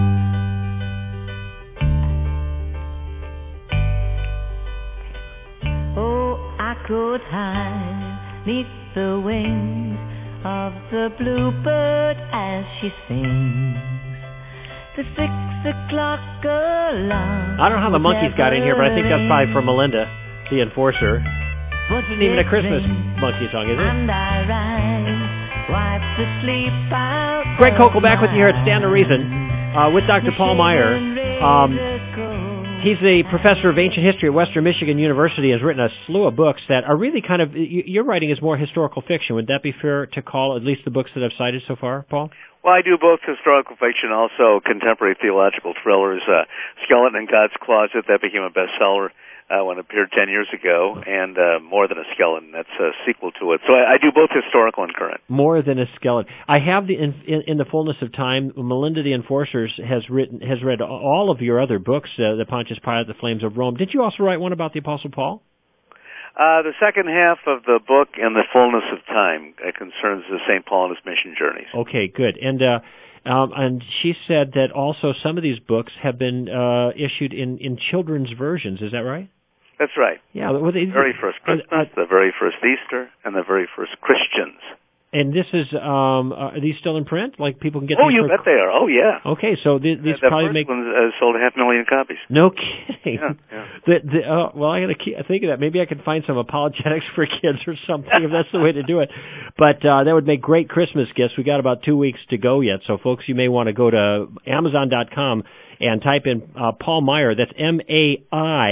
Oh, I could hide 'neath the wings of the bluebird as she sings the 6 o'clock alarm. I don't know how the monkeys got in here, but I think that's probably for Melinda, the enforcer. This isn't even a Christmas monkey song, is it? And I rise, wipe the sleep out. Greg Koukl back with you here at Stand to Reason with Dr. Paul Meier. He's a professor of ancient history at Western Michigan University and has written a slew of books that are really kind of, your writing is more historical fiction. Would that be fair to call at least the books that I've cited so far, Paul? Well, I do both historical fiction, also contemporary theological thrillers. Skeleton in God's Closet, that became a bestseller when it appeared 10 years ago, and More Than a Skeleton, that's a sequel to it. So I do both historical and current. More Than a Skeleton. I have in the fullness of time, Melinda the Enforcer has read all of your other books, the Pontius Pilate, the Flames of Rome. Did you also write one about the Apostle Paul? The second half of the book, In the Fullness of Time, concerns the St. Paul and his mission journeys. Okay, good. And she said that also some of these books have been issued in children's versions. Is that right? That's right. Yeah. The very first Christmas, the very first Easter, and the very first Christians. And this is, are these still in print? Like people can get these? Oh, you bet they are. Oh, yeah. Okay, so these probably first make... one sold 500,000 copies. No kidding. Yeah. Well, I got to keep thinking of that. Maybe I could find some apologetics for kids or something if that's the way to do it. But that would make great Christmas gifts. We got about 2 weeks to go yet, so folks, you may want to go to Amazon.com and type in Paul Meier. That's Maier,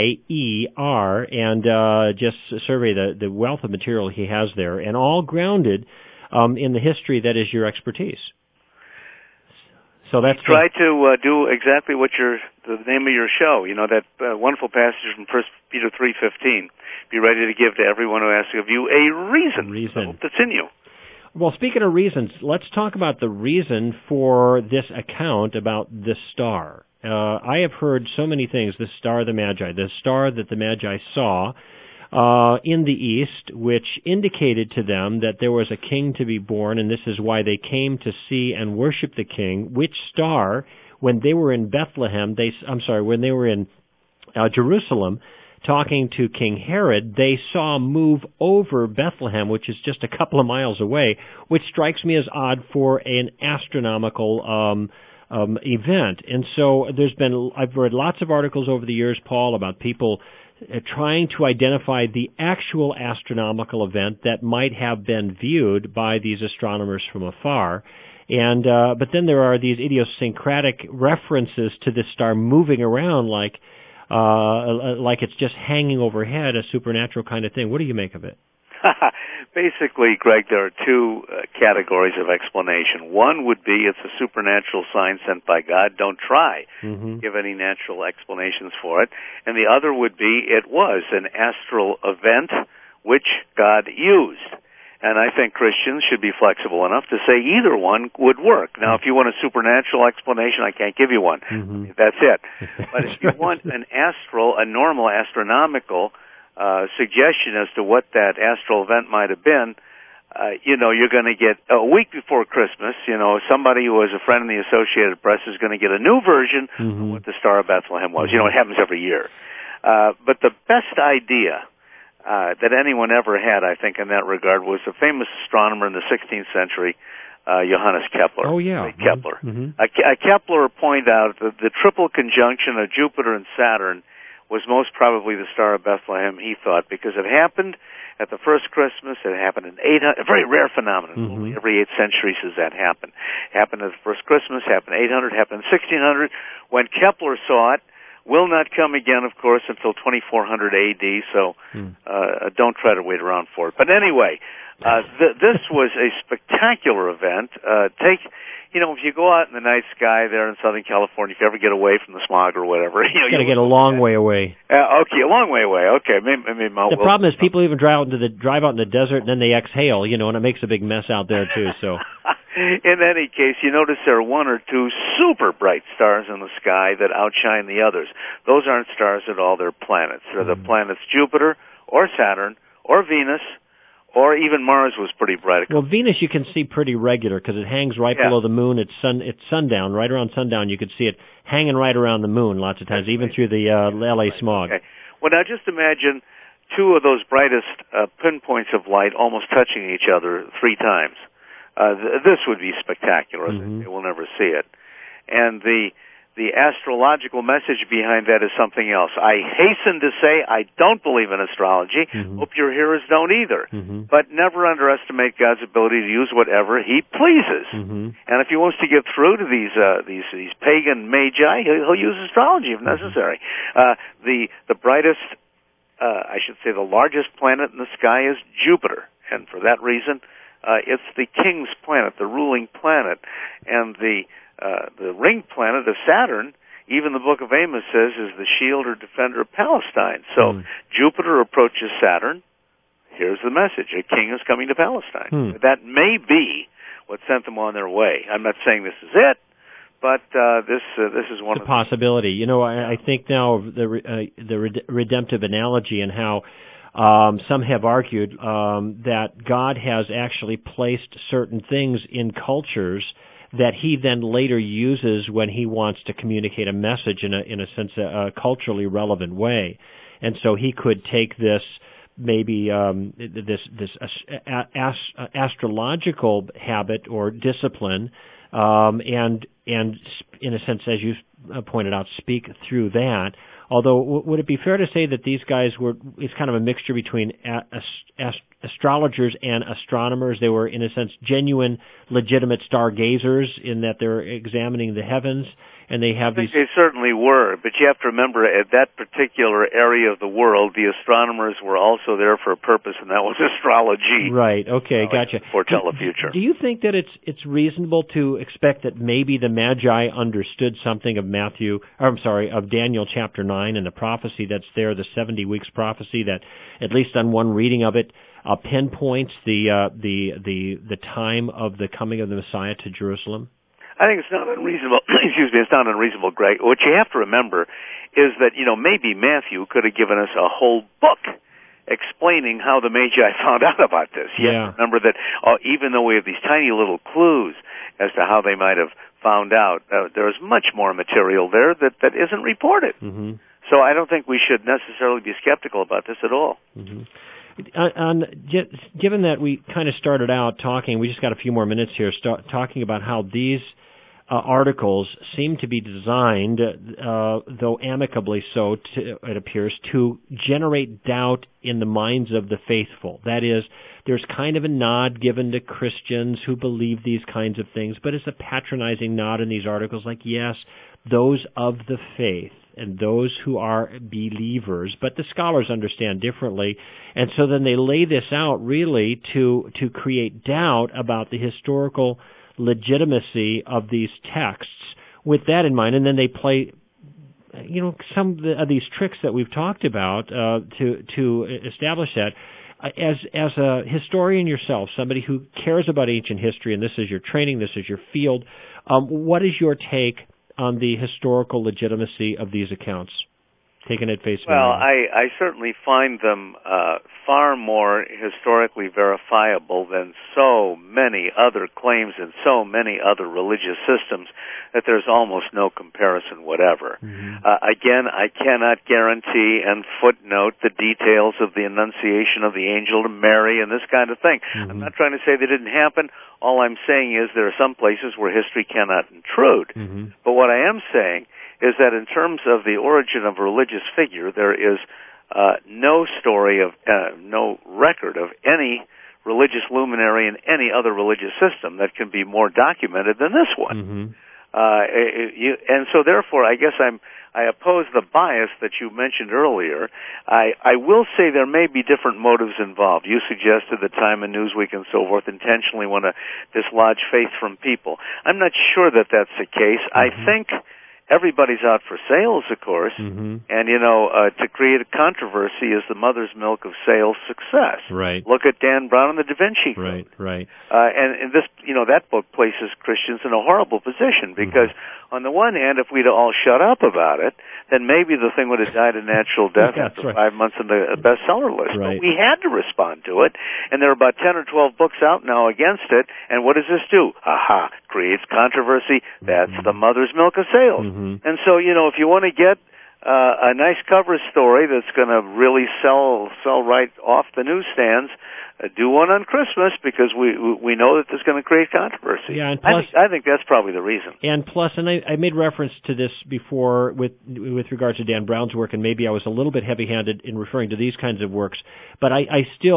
and just survey the wealth of material he has there, and all grounded in the history that is your expertise. So that's try to do exactly what the name of your show. You know, that wonderful passage from 1 Peter 3:15. Be ready to give to everyone who asks of you a reason. I hope that's in you. Well, speaking of reasons, let's talk about the reason for this account about the star. I have heard so many things. The star of the Magi, the star that the Magi saw in the east, which indicated to them that there was a king to be born, and this is why they came to see and worship the king. Which star, when they were in Bethlehem, when they were in Jerusalem, talking to King Herod, they saw move over Bethlehem, which is just a couple of miles away, which strikes me as odd for an astronomical event. And so I've read lots of articles over the years, Paul, about people trying to identify the actual astronomical event that might have been viewed by these astronomers from afar. And but then there are these idiosyncratic references to this star moving around like it's just hanging overhead, a supernatural kind of thing. What do you make of it? Basically, Greg, there are two categories of explanation. One would be it's a supernatural sign sent by God. Don't try give any natural explanations for it. And the other would be it was an astral event which God used. And I think Christians should be flexible enough to say either one would work. Now, if you want a supernatural explanation, I can't give you one. That's it. But if you want a normal astronomical suggestion as to what that astral event might have been, you're going to get a week before Christmas, somebody who was a friend in the Associated Press is going to get a new version of what the Star of Bethlehem was. It happens every year. But the best idea that anyone ever had, I think, in that regard was a famous astronomer in the 16th century, Johannes Kepler. Oh, yeah. Kepler. Kepler pointed out that the triple conjunction of Jupiter and Saturn was most probably the Star of Bethlehem, he thought, because it happened at the first Christmas. It happened in 800, a very rare phenomenon. Only every 8 centuries does that happen. Happened at the first Christmas, happened 800, happened 1600. When Kepler saw it, will not come again, of course, until 2400 AD, so don't try to wait around for it. But anyway, this was a spectacular event. If you go out in the night sky there in Southern California, if you ever get away from the smog or whatever, you got to get a long way away. Okay, a long way away. Okay, maybe the problem is people even drive out in the desert and then they exhale, and it makes a big mess out there too. So, in any case, you notice there are one or two super bright stars in the sky that outshine the others. Those aren't stars at all; they're planets. They're the planets Jupiter or Saturn or Venus. Or even Mars was pretty bright. Well, Venus you can see pretty regular because it hangs right below the moon. It's sundown. Right around sundown, you could see it hanging right around the moon lots of times, even through the LA smog. Okay. Well, now just imagine two of those brightest pinpoints of light almost touching each other 3 times. This would be spectacular. We'll never see it. And the the astrological message behind that is something else. I hasten to say I don't believe in astrology. Hope your hearers don't either. But never underestimate God's ability to use whatever He pleases. And if He wants to get through to these pagan magi, He'll use astrology if necessary. The brightest, I should say, the largest planet in the sky is Jupiter, and for that reason, it's the king's planet, the ruling planet, and the ring planet of Saturn, even the book of Amos says, is the shield or defender of Palestine. So Jupiter approaches Saturn. Here's the message. A king is coming to Palestine. That may be what sent them on their way. I'm not saying this is it, but this is one of the possibility. You know, I think now of the redemptive analogy and how some have argued that God has actually placed certain things in cultures that He then later uses when He wants to communicate a message in a sense, a culturally relevant way. And so He could take this maybe this astrological habit or discipline, and in a sense, as you pointed out, speak through that. Although, would it be fair to say that these guys it's kind of a mixture between astrologers and astronomers? They were, in a sense, genuine, legitimate stargazers in that they're examining the heavens, and they have these... They certainly were, but you have to remember, at that particular area of the world, the astronomers were also there for a purpose, and that was astrology. Right, okay, gotcha. Foretell the future. Do you think that it's reasonable to expect that maybe the Magi understood something of of Daniel chapter 9 and the prophecy that's there, the 70 weeks prophecy, that at least on one reading of it, pinpoints the time of the coming of the Messiah to Jerusalem? I think it's not unreasonable. It's not unreasonable, Greg. What you have to remember is that, maybe Matthew could have given us a whole book explaining how the Magi found out about this. You have to remember that even though we have these tiny little clues as to how they might have found out, there's much more material there that isn't reported. So I don't think we should necessarily be skeptical about this at all. Given that we kind of started out talking, we just got a few more minutes here, talking about how these articles seem to be designed, though amicably so, it appears, to generate doubt in the minds of the faithful. That is, there's kind of a nod given to Christians who believe these kinds of things, but it's a patronizing nod in these articles like, yes, those of the faith and those who are believers, but the scholars understand differently, and so then they lay this out really to create doubt about the historical legitimacy of these texts with that in mind, and then they play some of these tricks that we've talked about to establish that. As a historian yourself, somebody who cares about ancient history, and this is your training, this is your field, what is your take on the historical legitimacy of these accounts, taken at face value? Well, I certainly find them far more historically verifiable than so many other claims and so many other religious systems that there's almost no comparison whatever. Again, I cannot guarantee and footnote the details of the Annunciation of the angel to Mary and this kind of thing. I'm not trying to say they didn't happen. All I'm saying is there are some places where history cannot intrude. But what I am saying is that in terms of the origin of a religious figure, there is no story of, no record of any religious luminary in any other religious system that can be more documented than this one. And so therefore, I guess I oppose the bias that you mentioned earlier. I will say there may be different motives involved. You suggested that Time and Newsweek and so forth intentionally want to dislodge faith from people. I'm not sure that that's the case. I think everybody's out for sales, of course, and, to create a controversy is the mother's milk of sales success. Right. Look at Dan Brown and the Da Vinci Code. Right. And this, that book places Christians in a horrible position because, on the one hand, if we'd all shut up about it, then maybe the thing would have died a natural death after 5 months on the bestseller list. But we had to respond to it, and there are about 10 or 12 books out now against it, and what does this do? Creates controversy. That's the mother's milk of sales. And so, if you want to get a nice cover story that's going to really sell right off the newsstands. Do one on Christmas because we know that there's going to create controversy. Yeah, and plus, I think that's probably the reason. And plus, and I made reference to this before with regards to Dan Brown's work, and maybe I was a little bit heavy-handed in referring to these kinds of works, but I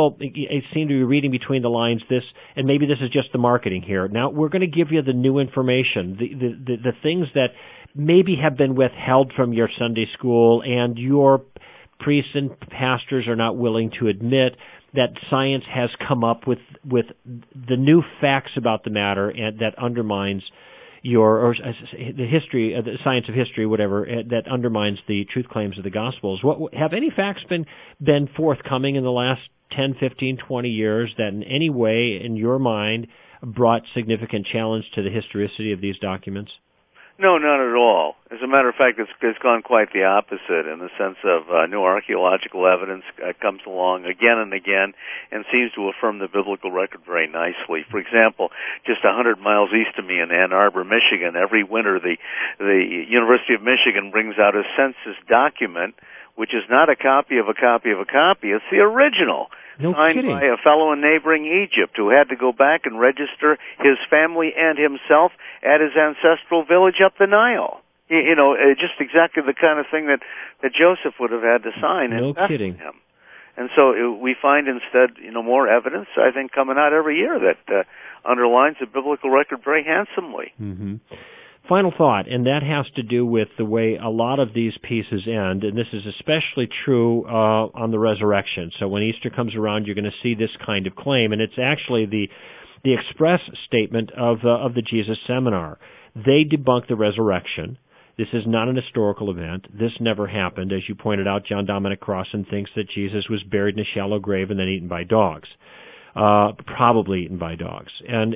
seem to be reading between the lines this, and maybe this is just the marketing here. Now, we're going to give you the new information, the things that maybe have been withheld from your Sunday school, and your priests and pastors are not willing to admit that science has come up with the new facts about the matter, and that undermines the history, the science of history, whatever, that undermines the truth claims of the Gospels. Have any facts been forthcoming in the last 10, 15, 20 years that in any way, in your mind, brought significant challenge to the historicity of these documents? No, not at all. As a matter of fact, it's gone quite the opposite in the sense of new archaeological evidence comes along again and again and seems to affirm the biblical record very nicely. For example, just 100 miles east of me in Ann Arbor, Michigan, every winter the University of Michigan brings out a census document which is not a copy of a copy of a copy. It's the original. No signed kidding. by a fellow in neighboring Egypt who had to go back and register his family and himself at his ancestral village up the Nile. Just exactly the kind of thing that Joseph would have had to sign. No kidding. Him. And so we find instead, more evidence, I think, coming out every year that underlines the biblical record very handsomely. Mm-hmm. Final thought, and that has to do with the way a lot of these pieces end, and this is especially true on the resurrection. So when Easter comes around, you're going to see this kind of claim, and it's actually the express statement of the Jesus Seminar. They debunk the resurrection. This is not an historical event. This never happened. As you pointed out, John Dominic Crossan thinks that Jesus was buried in a shallow grave and then eaten by dogs. Probably eaten by dogs.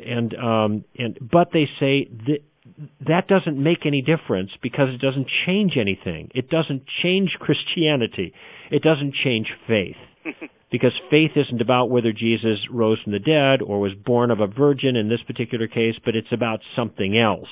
But they say that doesn't make any difference because it doesn't change anything. It doesn't change Christianity. It doesn't change faith. Because faith isn't about whether Jesus rose from the dead or was born of a virgin in this particular case, but it's about something else.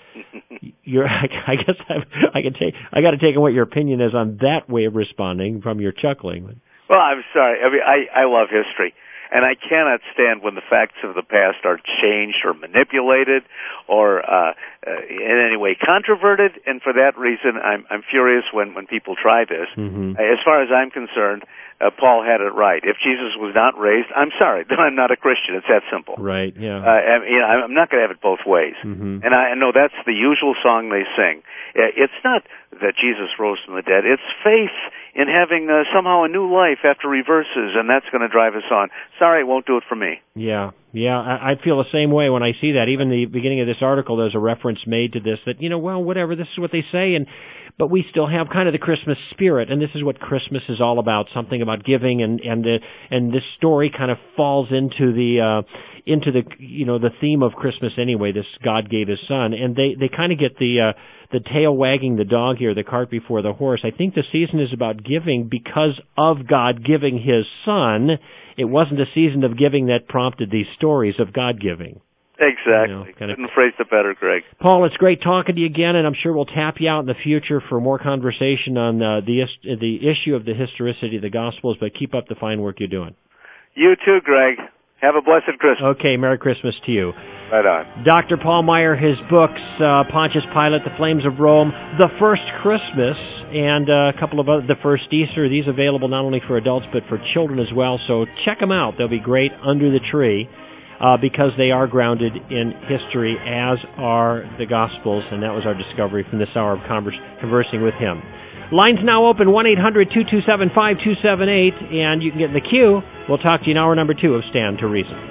I guess I got to take on what your opinion is on that way of responding from your chuckling. Well, I'm sorry. I mean, I love history. And I cannot stand when the facts of the past are changed or manipulated or in any way controverted. And for that reason, I'm furious when people try this. Mm-hmm. As far as I'm concerned, Paul had it right. If Jesus was not raised, I'm sorry, then I'm not a Christian. It's that simple. Right, yeah. I'm not going to have it both ways. Mm-hmm. And I know that's the usual song they sing. It's not that Jesus rose from the dead. It's faith in having somehow a new life after reverses, and that's going to drive us on. Sorry, it won't do it for me. Yeah. I feel the same way when I see that. Even the beginning of this article, there's a reference made to this that, whatever, this is what they say, but we still have kind of the Christmas spirit, and this is what Christmas is all about, something about giving, and this story kind of falls into the theme of Christmas anyway. This God gave His Son, and they kind of get the tail wagging the dog here, the cart before the horse. I think the season is about giving because of God giving His Son. It wasn't a season of giving that prompted these stories of God giving. Exactly. Couldn't phrase it better, Greg. Paul, it's great talking to you again, and I'm sure we'll tap you out in the future for more conversation on the issue of the historicity of the Gospels, but keep up the fine work you're doing. You too, Greg. Have a blessed Christmas. Okay, Merry Christmas to you. Right on. Dr. Paul Meier, his books, Pontius Pilate, The Flames of Rome, The First Christmas, and a couple of other, The First Easter. These available not only for adults but for children as well, so check them out. They'll be great under the tree. Because they are grounded in history, as are the Gospels, and that was our discovery from this hour of conversing with him. Lines now open, 1-800-227-5278, and you can get in the queue. We'll talk to you in hour number 2 of Stand to Reason.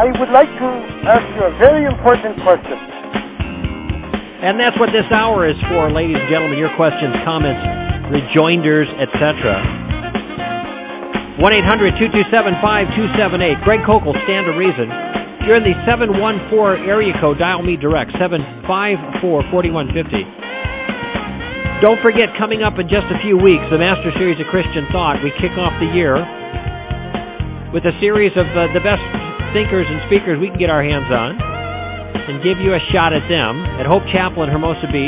I would like to ask you a very important question. And that's what this hour is for, ladies and gentlemen. Your questions, comments, rejoinders, etc. 1-800-227-5278. Greg Kokel, Stand to Reason. If you're in the 714 area code, dial me direct, 754-4150. Don't forget, coming up in just a few weeks, the Master Series of Christian Thought. We kick off the year with a series of the best thinkers and speakers we can get our hands on and give you a shot at them at Hope Chapel in Hermosa Beach.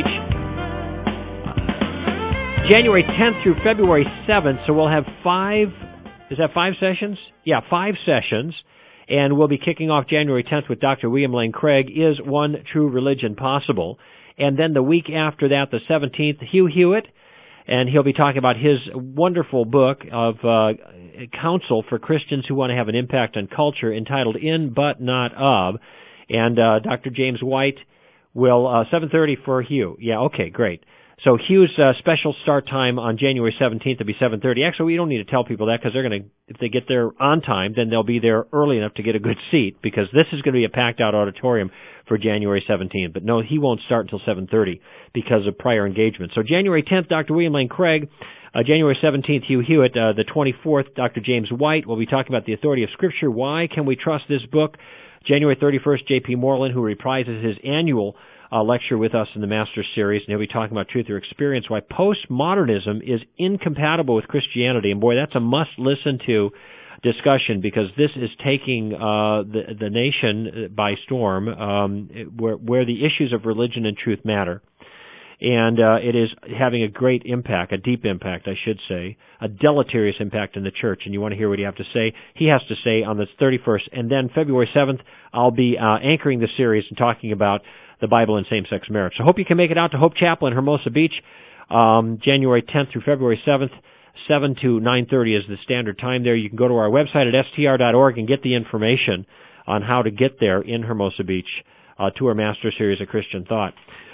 January 10th through February 7th, so we'll have 5 sessions? Yeah, 5 sessions. And we'll be kicking off January 10th with Dr. William Lane Craig, Is One True Religion Possible? And then the week after that, the 17th, Hugh Hewitt, and he'll be talking about his wonderful book of counsel for Christians who want to have an impact on culture entitled In But Not Of. And Dr. James White will, 7:30 for Hugh. Yeah, okay, great. So Hugh's special start time on January 17th will be 7:30. Actually, we don't need to tell people that because they're going to, if they get there on time, then they'll be there early enough to get a good seat because this is going to be a packed out auditorium for January 17th. But no, he won't start until 7:30 because of prior engagement. So January 10th, Dr. William Lane Craig. January 17th, Hugh Hewitt. The 24th, Dr. James White. We'll be talking about the authority of Scripture. Why can we trust this book? January 31st, J.P. Moreland, who reprises his annual lecture with us in the Master's Series, and he'll be talking about Truth or Experience, why postmodernism is incompatible with Christianity. And boy, that's a must-listen to discussion because this is taking the nation by storm, where the issues of religion and truth matter. And it is having a great impact, a deep impact, I should say, a deleterious impact in the church. And you want to hear what he has to say on the 31st. And then February 7th, I'll be anchoring the series and talking about the Bible and same-sex marriage. So hope you can make it out to Hope Chapel in Hermosa Beach, January 10th through February 7th, 7 to 9:30 is the standard time there. You can go to our website at str.org and get the information on how to get there in Hermosa Beach to our Master Series of Christian Thought.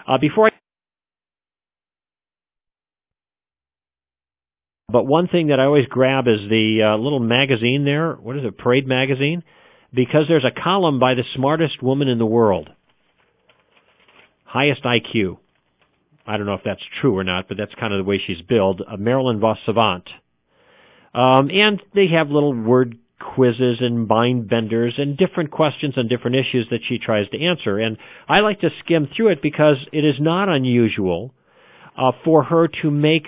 But one thing that I always grab is the little magazine there. What is it, Parade Magazine? Because there's a column by the smartest woman in the world. Highest IQ. I don't know if that's true or not, but that's kind of the way she's billed. Marilyn Vos Savant. And they have little word quizzes and mind benders and different questions on different issues that she tries to answer. And I like to skim through it because it is not unusual for her to make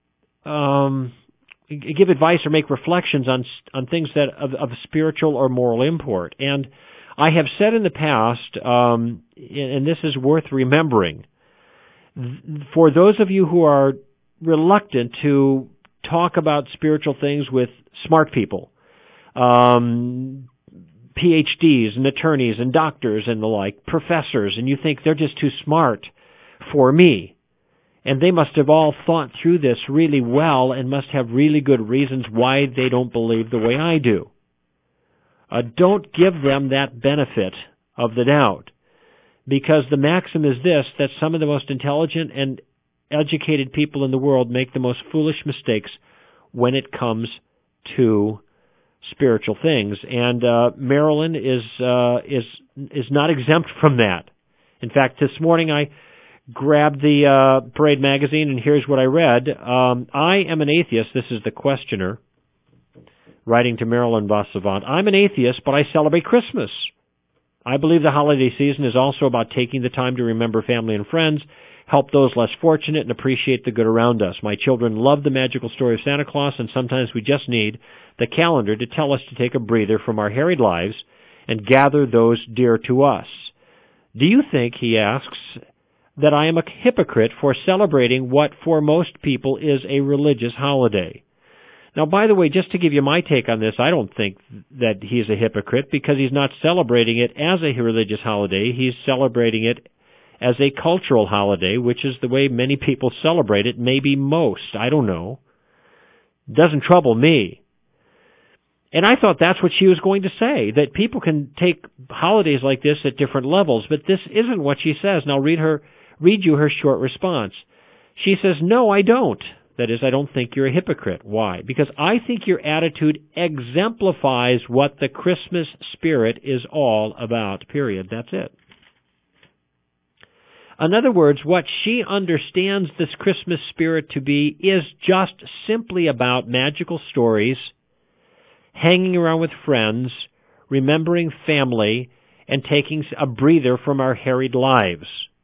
give advice or make reflections on things that of spiritual or moral import. And I have said in the past, and this is worth remembering, for those of you who are reluctant to talk about spiritual things with smart people, PhDs and attorneys and doctors and the like, professors, and you think they're just too smart for me, and they must have all thought through this really well and must have really good reasons why they don't believe the way I do. Don't give them that benefit of the doubt, because the maxim is this, that some of the most intelligent and educated people in the world make the most foolish mistakes when it comes to spiritual things. And Marilyn is not exempt from that. In fact, this morning I grabbed the Parade magazine, and here's what I read. I am an atheist. This is the questioner writing to Marilyn Vos Savant. I'm an atheist, but I celebrate Christmas. I believe the holiday season is also about taking the time to remember family and friends, help those less fortunate, and appreciate the good around us. My children love the magical story of Santa Claus, and sometimes we just need the calendar to tell us to take a breather from our harried lives and gather those dear to us. Do you think, he asks, that I am a hypocrite for celebrating what for most people is a religious holiday? Now, by the way, just to give you my take on this, I don't think that he's a hypocrite because he's not celebrating it as a religious holiday. He's celebrating it as a cultural holiday, which is the way many people celebrate it, maybe most. I don't know. Doesn't trouble me. And I thought that's what she was going to say, that people can take holidays like this at different levels, but this isn't what she says. And I'll read you her short response. She says, no, I don't. That is, I don't think you're a hypocrite. Why? Because I think your attitude exemplifies what the Christmas spirit is all about, period. That's it. In other words, what she understands this Christmas spirit to be is just simply about magical stories, hanging around with friends, remembering family, and taking a breather from our harried lives.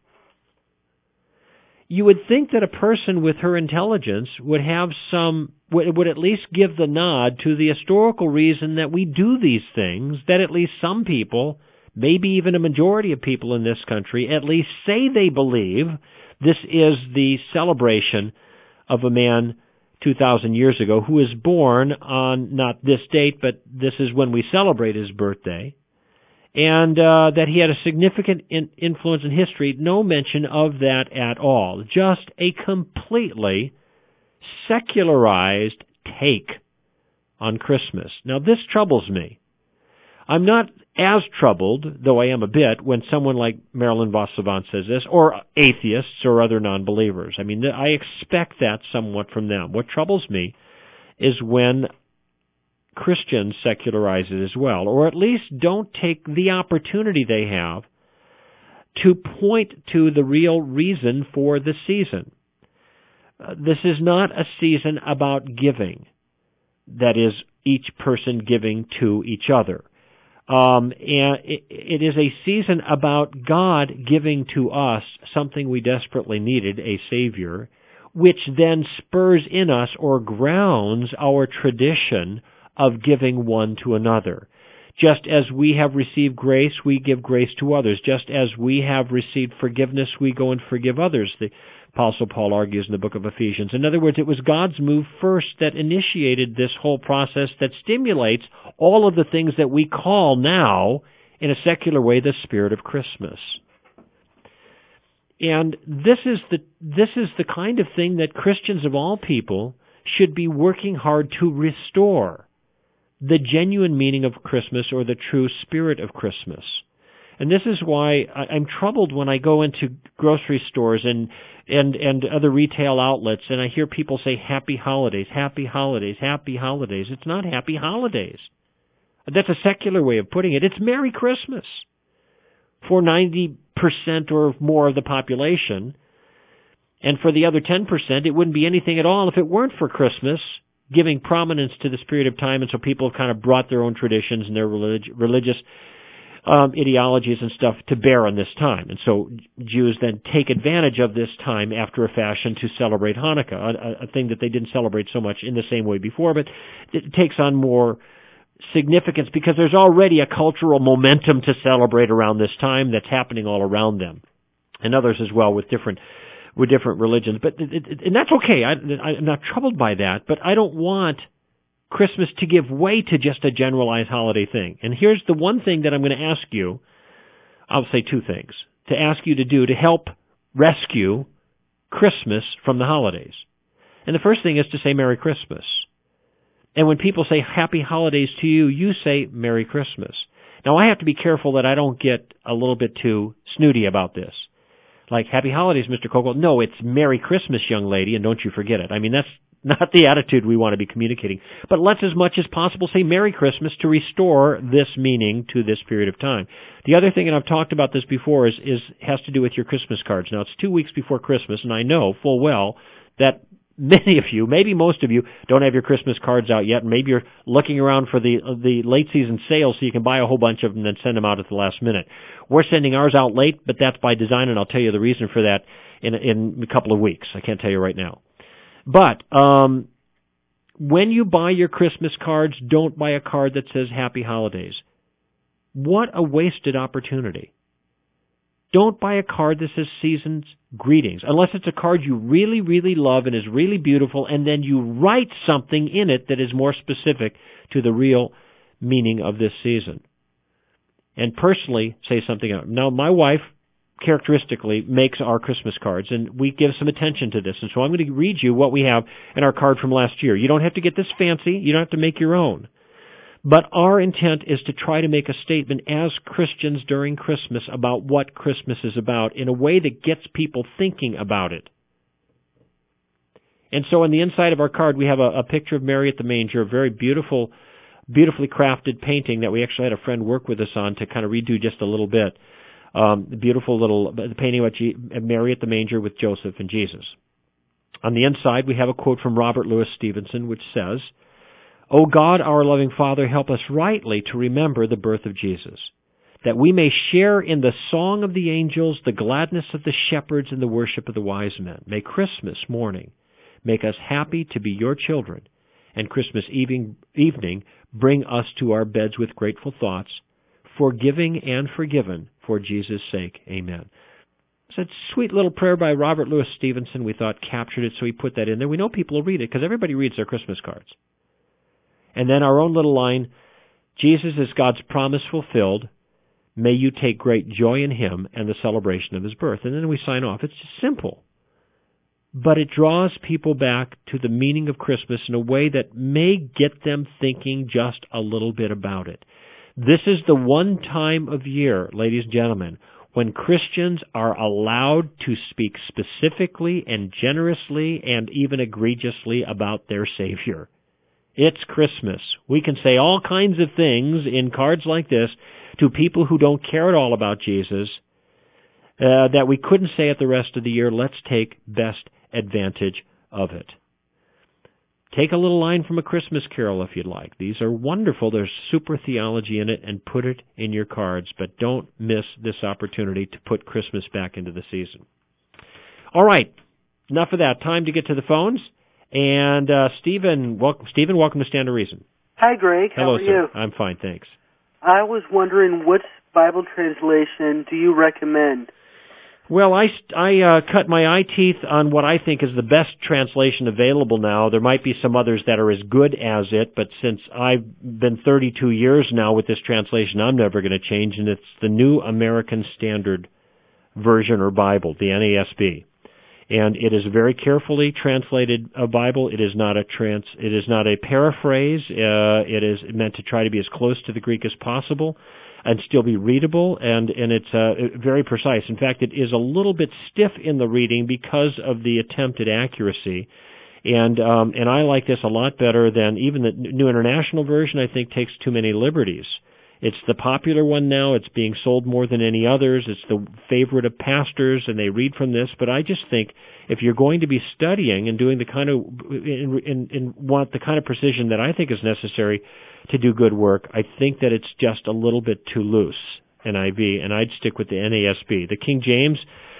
You would think that a person with her intelligence would at least give the nod to the historical reason that we do these things, that at least some people, maybe even a majority of people in this country, at least say they believe this is the celebration of a man 2,000 years ago who was born on not this date, but this is when we celebrate his birthday, and that he had a significant influence in history. No mention of that at all. Just a completely secularized take on Christmas. Now, this troubles me. I'm not as troubled, though I am a bit, when someone like Marilyn Vos Savant says this, or atheists or other non-believers. I mean, I expect that somewhat from them. What troubles me is when Christians secularize it as well, or at least don't take the opportunity they have to point to the real reason for the season. This is not a season about giving, that is, each person giving to each other. And it is a season about God giving to us something we desperately needed, a Savior, which then spurs in us or grounds our tradition of giving one to another. Just as we have received grace, we give grace to others. Just as we have received forgiveness, we go and forgive others, the Apostle Paul argues in the book of Ephesians. In other words, it was God's move first that initiated this whole process that stimulates all of the things that we call now, in a secular way, the spirit of Christmas. And this is the kind of thing that Christians of all people should be working hard to restore. The genuine meaning of Christmas, or the true spirit of Christmas. And this is why I'm troubled when I go into grocery stores and other retail outlets, and I hear people say, Happy Holidays, Happy Holidays, Happy Holidays. It's not Happy Holidays. That's a secular way of putting it. It's Merry Christmas for 90% or more of the population. And for the other 10%, it wouldn't be anything at all if it weren't for Christmas, giving prominence to this period of time, and so people have kind of brought their own traditions and their religious ideologies and stuff to bear on this time. And so Jews then take advantage of this time after a fashion to celebrate Hanukkah, a thing that they didn't celebrate so much in the same way before, but it takes on more significance because there's already a cultural momentum to celebrate around this time that's happening all around them, and others as well with different religions. But and that's okay. I'm not troubled by that, but I don't want Christmas to give way to just a generalized holiday thing. And here's the one thing that I'm going to ask you, I'll say two things, to ask you to do to help rescue Christmas from the holidays. And the first thing is to say Merry Christmas. And when people say Happy Holidays to you, you say Merry Christmas. Now I have to be careful that I don't get a little bit too snooty about this. Like, Happy Holidays, Mr. Kogel. No, it's Merry Christmas, young lady, and don't you forget it. I mean, that's not the attitude we want to be communicating. But let's as much as possible say Merry Christmas to restore this meaning to this period of time. The other thing, and I've talked about this before, has to do with your Christmas cards. Now, it's 2 weeks before Christmas, and I know full well that many of you, maybe most of you, don't have your Christmas cards out yet, and maybe you're looking around for the late season sale so you can buy a whole bunch of them and then send them out at the last minute. We're sending ours out late, but that's by design, and I'll tell you the reason for that in a couple of weeks. I can't tell you right now. But when you buy your Christmas cards, don't buy a card that says Happy Holidays. What a wasted opportunity. Don't buy a card that says Season's Greetings, unless it's a card you really, really love and is really beautiful, and then you write something in it that is more specific to the real meaning of this season. And personally, say something else. Now, my wife characteristically makes our Christmas cards, and we give some attention to this. And so I'm going to read you what we have in our card from last year. You don't have to get this fancy. You don't have to make your own. But our intent is to try to make a statement as Christians during Christmas about what Christmas is about in a way that gets people thinking about it. And so on the inside of our card, we have a picture of Mary at the manger, a very beautifully crafted painting that we actually had a friend work with us on to kind of redo just a little bit. Beautiful little painting about Mary at the manger with Joseph and Jesus. On the inside, we have a quote from Robert Louis Stevenson, which says, "O God, our loving Father, help us rightly to remember the birth of Jesus, that we may share in the song of the angels, the gladness of the shepherds, and the worship of the wise men. May Christmas morning make us happy to be your children, and Christmas evening bring us to our beds with grateful thoughts, forgiving and forgiven for Jesus' sake. Amen." It's a sweet little prayer by Robert Louis Stevenson. We thought captured it, so we put that in there. We know people will read it because everybody reads their Christmas cards. And then our own little line, "Jesus is God's promise fulfilled. May you take great joy in him and the celebration of his birth." And then we sign off. It's just simple. But it draws people back to the meaning of Christmas in a way that may get them thinking just a little bit about it. This is the one time of year, ladies and gentlemen, when Christians are allowed to speak specifically and generously and even egregiously about their Savior. It's Christmas. We can say all kinds of things in cards like this to people who don't care at all about Jesus that we couldn't say it the rest of the year. Let's take best advantage of it. Take a little line from A Christmas Carol if you'd like. These are wonderful. There's super theology in it, and put it in your cards. But don't miss this opportunity to put Christmas back into the season. All right. Enough of that. Time to get to the phones. And Stephen, welcome to Stand to Reason. Hi, Greg. Hello, How are you? I'm fine, thanks. I was wondering, what Bible translation do you recommend? Well, I cut my eye teeth on what I think is the best translation available now. There might be some others that are as good as it, but since I've been 32 years now with this translation, I'm never going to change, and it's the New American Standard Version or Bible, the NASB. And it is a very carefully translated Bible. It is not a paraphrase. It is meant to try to be as close to the Greek as possible and still be readable, and it's very precise. In fact, it is a little bit stiff in the reading because of the attempted accuracy, and I like this a lot better than even the New International Version. I think takes too many liberties. It's the popular one now. It's being sold more than any others. It's the favorite of pastors, and they read from this. But I just think if you're going to be studying and doing the kind of and want the kind of precision that I think is necessary to do good work, I think that it's just a little bit too loose, NIV, and I'd stick with the NASB. The King James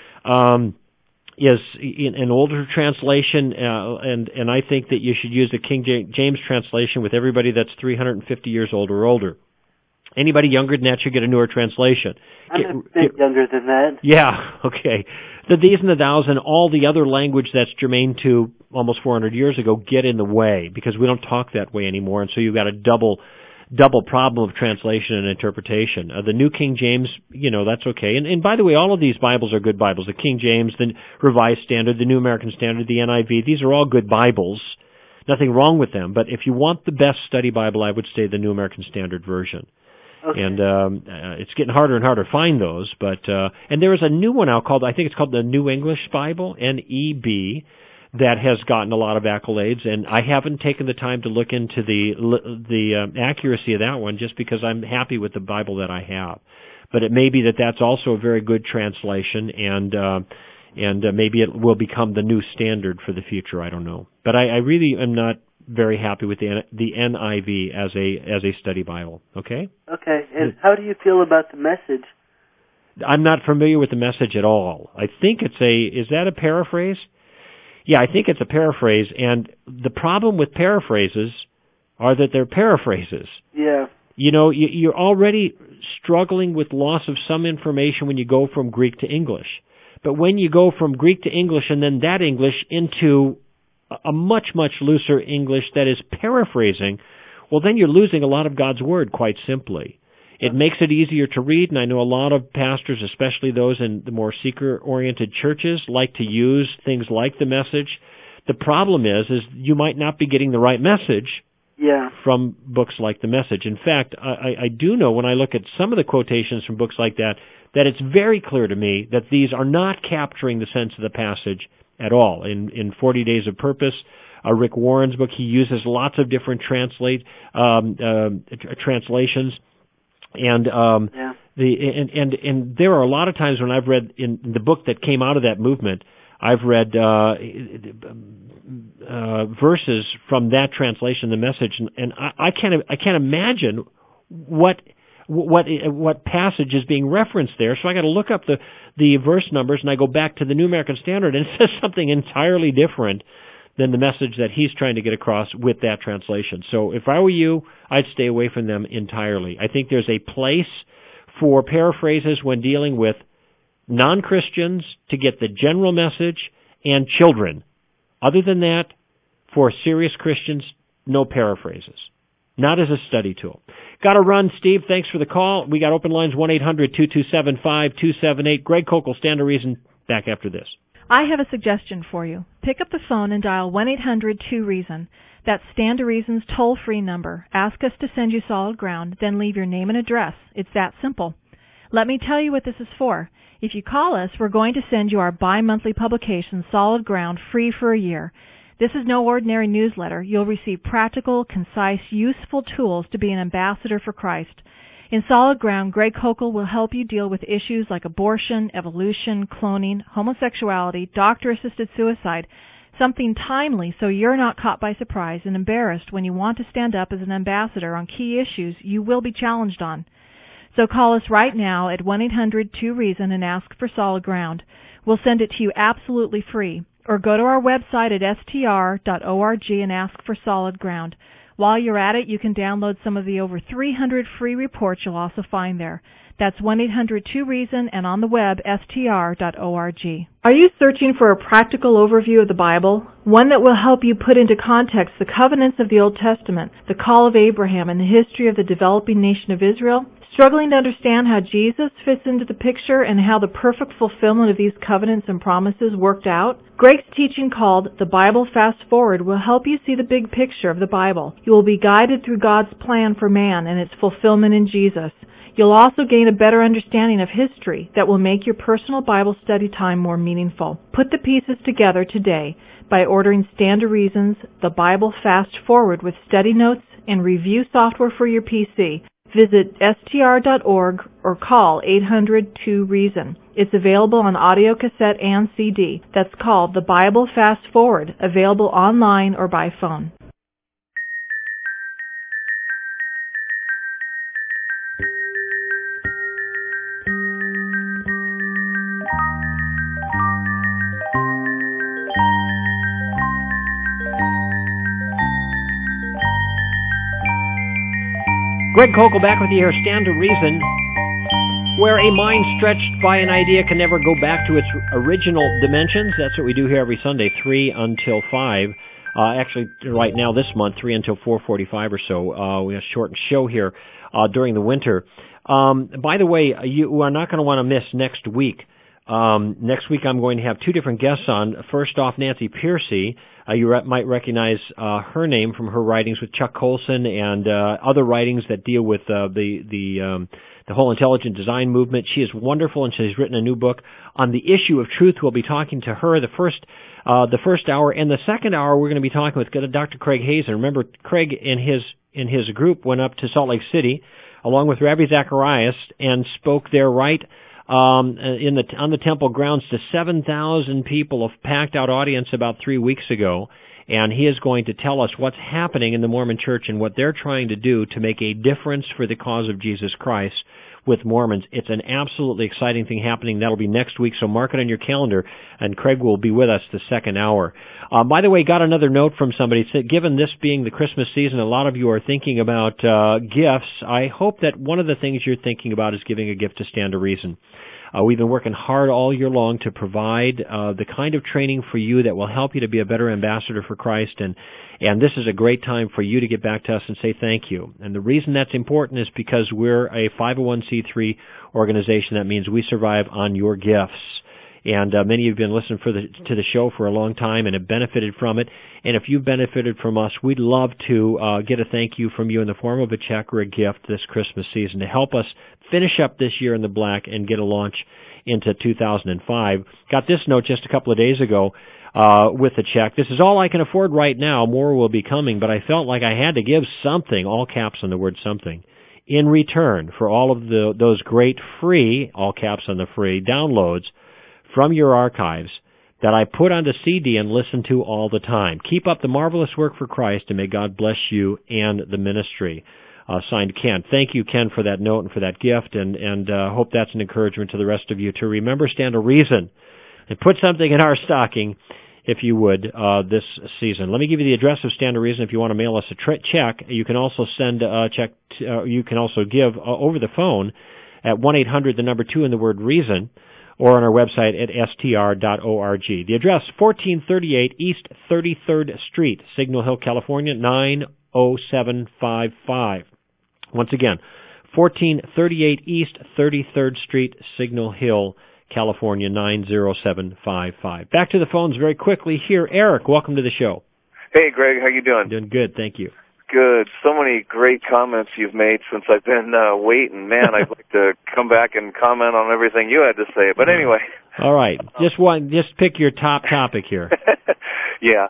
is an older translation, and I think that you should use the King James translation with everybody that's 350 years old or older. Anybody younger than that should get a newer translation. I'm a bit younger than that. Yeah, okay. The these and the thous and all the other language that's germane to almost 400 years ago get in the way because we don't talk that way anymore, and so you've got a double problem of translation and interpretation. The New King James, that's okay. And by the way, all of these Bibles are good Bibles. The King James, the Revised Standard, the New American Standard, the NIV, these are all good Bibles. Nothing wrong with them. But if you want the best study Bible, I would say the New American Standard Version. Okay. And it's getting harder and harder to find those, but and there is a new one out I think it's called the New English Bible, NEB, that has gotten a lot of accolades, and I haven't taken the time to look into the accuracy of that one just because I'm happy with the Bible that I have. But it may be that that's also a very good translation, and maybe it will become the new standard for the future. I don't know, but I really am not very happy with the NIV as a study Bible. Okay? Okay. And how do you feel about the Message? I'm not familiar with the Message at all. I think is that a paraphrase? Yeah, I think it's a paraphrase, and the problem with paraphrases are that they're paraphrases. Yeah. You're already struggling with loss of some information when you go from Greek to English. But when you go from Greek to English and then that English into a much, much looser English that is paraphrasing, well, then you're losing a lot of God's Word, quite simply. It makes it easier to read, and I know a lot of pastors, especially those in the more seeker-oriented churches, like to use things like the Message. The problem is you might not be getting the right message from books like the Message. In fact, I do know when I look at some of the quotations from books like that it's very clear to me that these are not capturing the sense of the passage at all. In 40 Days of Purpose, Rick Warren's book, he uses lots of different translations, and and there are a lot of times when I've read in the book that came out of that movement, I've read verses from that translation, the Message, and I can't imagine what passage is being referenced there. So I got to look up the verse numbers, and I go back to the New American Standard, and it says something entirely different than the message that he's trying to get across with that translation. So if I were you, I'd stay away from them entirely. I think there's a place for paraphrases when dealing with non-Christians to get the general message and children. Other than that, for serious Christians, no paraphrases. Not as a study tool. Got to run, Steve. Thanks for the call. We got open lines 1-800-227-5278. Greg Koukl, Stand to Reason, back after this. I have a suggestion for you. Pick up the phone and dial 1-800-2REASON. That's Stand to Reason's toll-free number. Ask us to send you solid ground, then leave your name and address. It's that simple. Let me tell you what this is for. If you call us, we're going to send you our bi-monthly publication, Solid Ground, free for a year. This is no ordinary newsletter. You'll receive practical, concise, useful tools to be an ambassador for Christ. In Solid Ground, Greg Koukl will help you deal with issues like abortion, evolution, cloning, homosexuality, doctor-assisted suicide, something timely so you're not caught by surprise and embarrassed when you want to stand up as an ambassador on key issues you will be challenged on. So call us right now at 1-800-2REASON and ask for Solid Ground. We'll send it to you absolutely free. Or go to our website at str.org and ask for Solid Ground. While you're at it, you can download some of the over 300 free reports you'll also find there. That's 1-800-2REASON and on the web, str.org. Are you searching for a practical overview of the Bible? One that will help you put into context the covenants of the Old Testament, the call of Abraham, and the history of the developing nation of Israel? Struggling to understand how Jesus fits into the picture and how the perfect fulfillment of these covenants and promises worked out? Greg's teaching called The Bible Fast Forward will help you see the big picture of the Bible. You will be guided through God's plan for man and its fulfillment in Jesus. You'll also gain a better understanding of history that will make your personal Bible study time more meaningful. Put the pieces together today by ordering Stand to Reason's The Bible Fast Forward with study notes and review software for your PC. Visit str.org or call 800-2REASON. It's available on audio cassette and CD. That's called The Bible Fast Forward, available online or by phone. Greg Koukl back with you here, Stand to Reason, where a mind stretched by an idea can never go back to its original dimensions. That's what we do here every Sunday, 3 until 5. Actually, right now this month, 3 until 4:45 or so. We have a shortened show here during the winter. By the way, you are not going to want to miss next week. Next week I'm going to have two different guests on. First off, Nancy Pearcey. You might recognize her name from her writings with Chuck Colson and other writings that deal with the whole intelligent design movement. She is wonderful, and she's written a new book on the issue of truth. We'll be talking to her the first hour, and the second hour we're going to be talking with Dr. Craig Hazen. Remember, Craig in his group went up to Salt Lake City along with Rabbi Zacharias and spoke there right on the temple grounds to 7,000 people, a packed out audience about 3 weeks ago, and he is going to tell us what's happening in the Mormon Church and what they're trying to do to make a difference for the cause of Jesus Christ with Mormons. It's an absolutely exciting thing happening. That'll be next week, so mark it on your calendar, and Craig will be with us the second hour. By the way, got another note from somebody. It said, given this being the Christmas season, a lot of you are thinking about gifts. I hope that one of the things you're thinking about is giving a gift to Stand to Reason. We've been working hard all year long to provide the kind of training for you that will help you to be a better ambassador for Christ, and this is a great time for you to get back to us and say thank you. And the reason that's important is because we're a 501c3 organization. That means we survive on your gifts. And many of you have been listening to the show for a long time and have benefited from it. And if you've benefited from us, we'd love to get a thank you from you in the form of a check or a gift this Christmas season to help us finish up this year in the black and get a launch into 2005. Got this note just a couple of days ago. with the check. This is all I can afford right now. More will be coming, but I felt like I had to give something, all caps on the word something, in return for all of those great free, all caps on the free, downloads from your archives that I put onto CD and listen to all the time. Keep up the marvelous work for Christ, and may God bless you and the ministry. Signed, Ken. Thank you, Ken, for that note and for that gift, and hope that's an encouragement to the rest of you to remember Stand to Reason and put something in our stocking, if you would, this season. Let me give you the address of Stand to Reason if you want to mail us a check. You can also send a check. You can also give over the phone at 1-800, the number 2 and the word reason, or on our website at str.org. The address, 1438 East 33rd Street, Signal Hill, California, 90755. Once again, 1438 East 33rd Street, Signal Hill, California, 90755. Back to the phones very quickly here. Eric, welcome to the show. Hey, Greg, how you doing? Doing good, thank you. Good. So many great comments you've made since I've been waiting. Man, I'd like to come back and comment on everything you had to say. But anyway. All right. Just pick your top topic here. Yeah.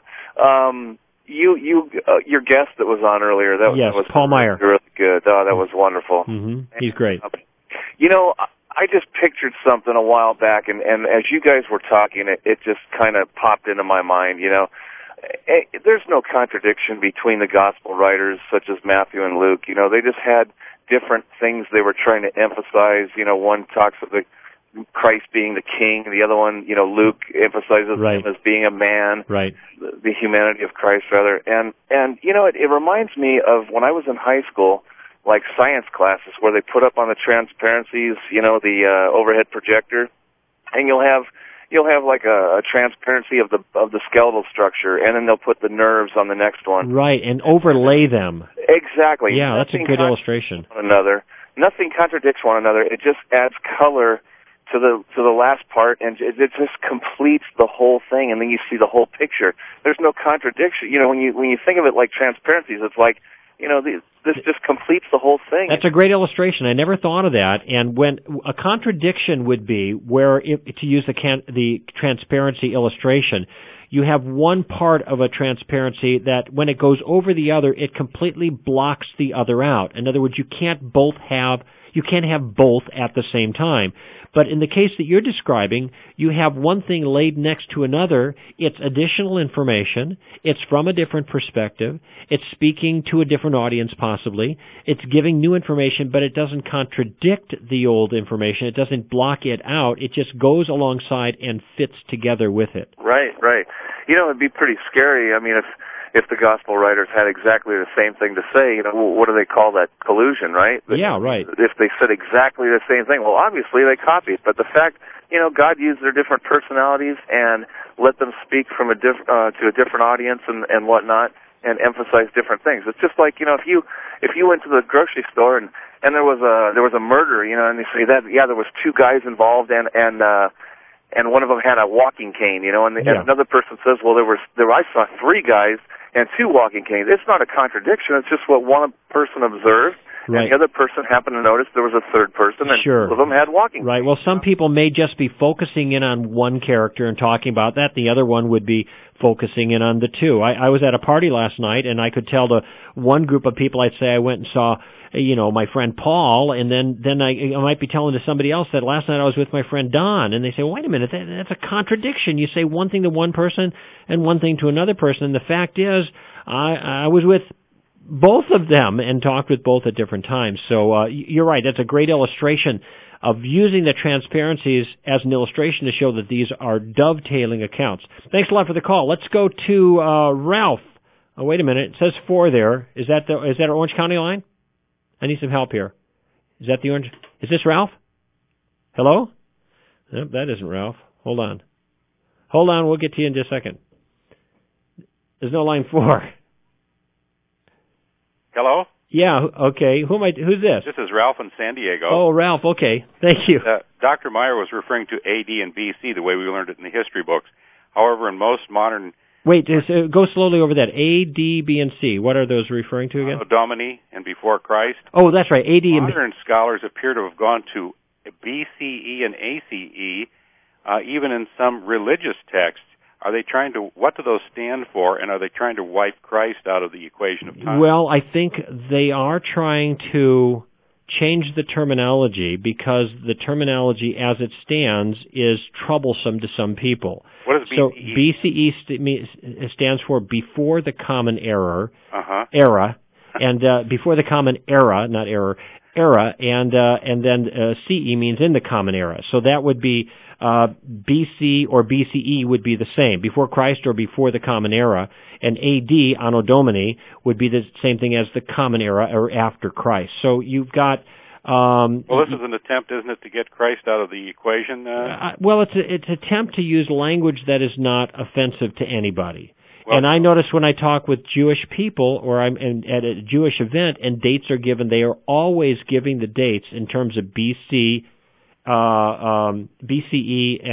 Your guest that was on earlier, that was Paul Meyer. Really good. Oh, that was wonderful. Mm-hmm. He's great. You know, I just pictured something a while back, and as you guys were talking, it just kind of popped into my mind, you know. There's no contradiction between the gospel writers such as Matthew and Luke. You know, they just had different things they were trying to emphasize. You know, one talks of the Christ being the king, the other one, you know, Luke emphasizes him as being a man, the humanity of Christ, rather. And you know, it reminds me of when I was in high school, like science classes where they put up on the transparencies, you know, the overhead projector, and you'll have like a transparency of the skeletal structure, and then they'll put the nerves on the next one. Right, and overlay them. Exactly. Yeah, that's a good illustration. Nothing contradicts one another. It just adds color to the last part, and it just completes the whole thing, and then you see the whole picture. There's no contradiction. You know, when you think of it like transparencies, it's like, you know, this just completes the whole thing. That's a great illustration. I never thought of that. And when a contradiction would be where, to use the transparency illustration, you have one part of a transparency that when it goes over the other, it completely blocks the other out. In other words, you can't have both at the same time. But in the case that you're describing, you have one thing laid next to another. It's additional information. It's from a different perspective. It's speaking to a different audience, possibly. It's giving new information, but it doesn't contradict the old information. It doesn't block it out. It just goes alongside and fits together with it. Right. You know, it'd be pretty scary. I mean, if the gospel writers had exactly the same thing to say, you know, what do they call that? Collusion, right? Yeah, right. If they said exactly the same thing, well, obviously they copied. But the fact, you know, God used their different personalities and let them speak from to a different audience and whatnot, and emphasize different things. It's just like, you know, if you went to the grocery store and there was a murder, you know, and they say that, yeah, there was two guys involved and one of them had a walking cane, you know, and another person says, well, I saw three guys and two walking canes. It's not a contradiction. It's just what one person observed, and the other person happened to notice there was a third person, and two of them had walking canes. Right. Well, some people may just be focusing in on one character and talking about that. The other one would be focusing in on the two. I was at a party last night, and I could tell to one group of people, I'd say I went and saw, you know, my friend Paul, and then I might be telling to somebody else that last night I was with my friend Don, and they say, well, wait a minute, that's a contradiction. You say one thing to one person and one thing to another person, and the fact is I was with both of them and talked with both at different times. So you're right, that's a great illustration of using the transparencies as an illustration to show that these are dovetailing accounts. Thanks a lot for the call. Let's go to Ralph. Oh, wait a minute, it says 4 there. Is that our Orange County line? I need some help here. Is that the orange? Is this Ralph? Hello? Nope, that isn't Ralph. Hold on, we'll get to you in just a second. There's no line 4. Hello? Yeah, okay. Who's this? This is Ralph in San Diego. Oh, Ralph, okay. Thank you. Dr. Meyer was referring to AD and BC the way we learned it in the history books. However, in most modern... Wait, go slowly over that. A, D, B, and C. What are those referring to again? Domini and before Christ. Oh, that's right. AD and... Modern scholars appear to have gone to BCE and ACE, even in some religious texts. Are they trying to, what do those stand for, and are they trying to wipe Christ out of the equation of time? Well, I think they are trying to change the terminology because the terminology as it stands is troublesome to some people. What does BCE? So BCE stands for before the common era, and before the common era, not error, era, and then CE means in the common era. So that would be BC or BCE would be the same, before Christ or before the common era, and AD, Anno Domini, would be the same thing as the common era or after Christ. So you've got... well, this is an attempt, isn't it, to get Christ out of the equation? Well, it's an attempt to use language that is not offensive to anybody. Well, and I notice when I talk with Jewish people or I'm at a Jewish event and dates are given, they are always giving the dates in terms of BC, BCE,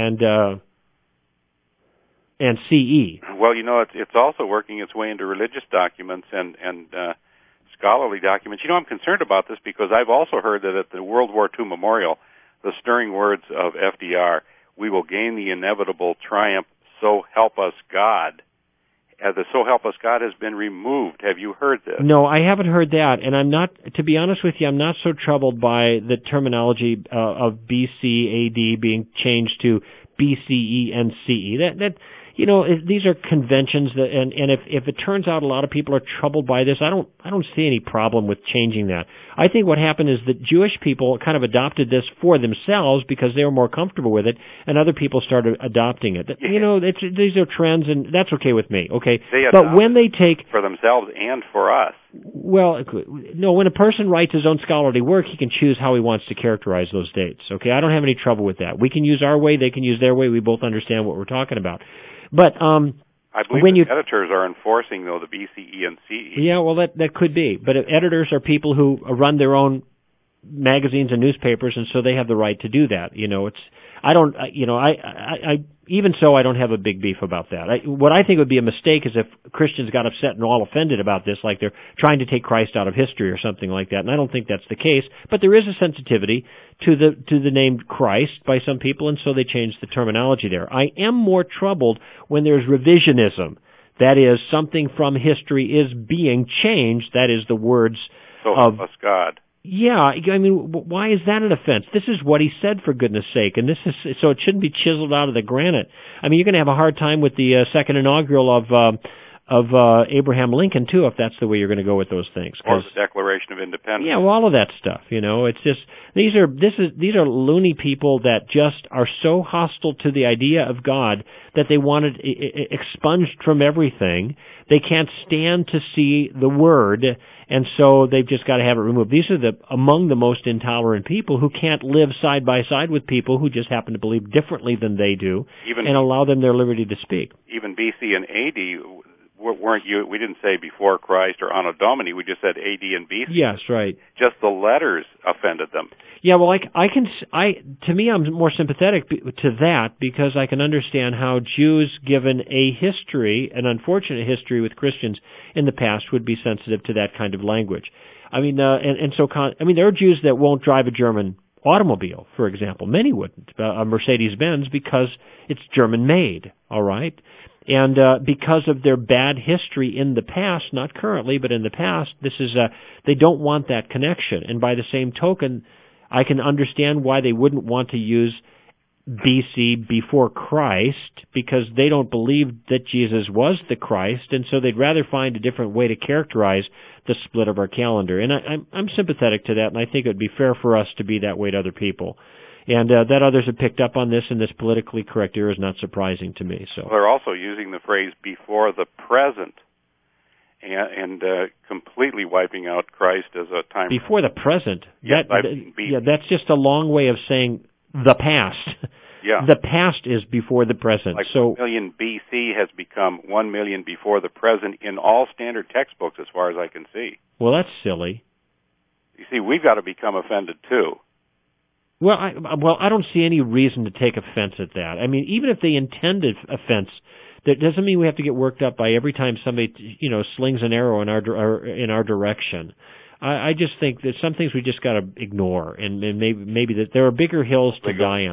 and CE. Well, you know, it's also working its way into religious documents and scholarly documents. You know, I'm concerned about this because I've also heard that at the World War II memorial, the stirring words of FDR, "We will gain the inevitable triumph, so help us God." The "so help us God" has been removed. Have you heard this? No, I haven't heard that, and I'm not, to be honest with you, I'm not so troubled by the terminology of BC, AD being changed to BCE and CE. That you know, these are conventions that, and if it turns out a lot of people are troubled by this, I don't see any problem with changing that. I think what happened is that Jewish people kind of adopted this for themselves because they were more comfortable with it, and other people started adopting it. Yeah. You know, these are trends, and that's okay with me. Okay, but when they take for themselves and for us. Well, no, when a person writes his own scholarly work, he can choose how he wants to characterize those dates. Okay, I don't have any trouble with that. We can use our way, they can use their way. We both understand what we're talking about. But I believe editors are enforcing, though, the BCE and CE. Yeah, well, that could be. But editors are people who run their own magazines and newspapers, and so they have the right to do that. You know, I even so, I don't have a big beef about that. What I think would be a mistake is if Christians got upset and all offended about this, like they're trying to take Christ out of history or something like that. And I don't think that's the case. But there is a sensitivity to the name Christ by some people, and so they changed the terminology there. I am more troubled when there's revisionism. That is, something from history is being changed. That is the words so help us God. Yeah, I mean, why is that an offense? This is what he said, for goodness sake, and this is so it shouldn't be chiseled out of the granite. I mean, you're going to have a hard time with the second inaugural of Abraham Lincoln too, if that's the way you're going to go with those things. Or the Declaration of Independence. Yeah, well, all of that stuff. You know, it's just these are loony people that just are so hostile to the idea of God that they want it expunged from everything. They can't stand to see the Word, and so they've just got to have it removed. These are among the most intolerant people who can't live side by side with people who just happen to believe differently than they do and allow them their liberty to speak. Even BC and AD weren't you? We didn't say before Christ or Anno Domini. We just said AD and BC. Yes, right. Just the letters offended them. Yeah, well, to me, I'm more sympathetic to that because I can understand how Jews, given a history, an unfortunate history with Christians in the past, would be sensitive to that kind of language. I mean, there are Jews that won't drive a German automobile, for example. Many wouldn't, a Mercedes-Benz, because it's German-made, all right? And because of their bad history in the past, not currently, but in the past, they don't want that connection. And by the same token, I can understand why they wouldn't want to use BC before Christ, because they don't believe that Jesus was the Christ, and so they'd rather find a different way to characterize the split of our calendar. And I'm sympathetic to that, and I think it would be fair for us to be that way to other people. And that others have picked up on this in this politically correct era is not surprising to me. So they're also using the phrase "before the present," and completely wiping out Christ as a time. Before the present. Yeah, that's just a long way of saying the past. Yeah. The past is before the present. Like 1 million BC has become 1 million before the present in all standard textbooks, as far as I can see. Well, that's silly. You see, we've got to become offended too. Well, I don't see any reason to take offense at that. I mean, even if they intended offense, that doesn't mean we have to get worked up by every time somebody, slings an arrow in our direction. I just think that some things we just got to ignore, and maybe that there are bigger hills to die on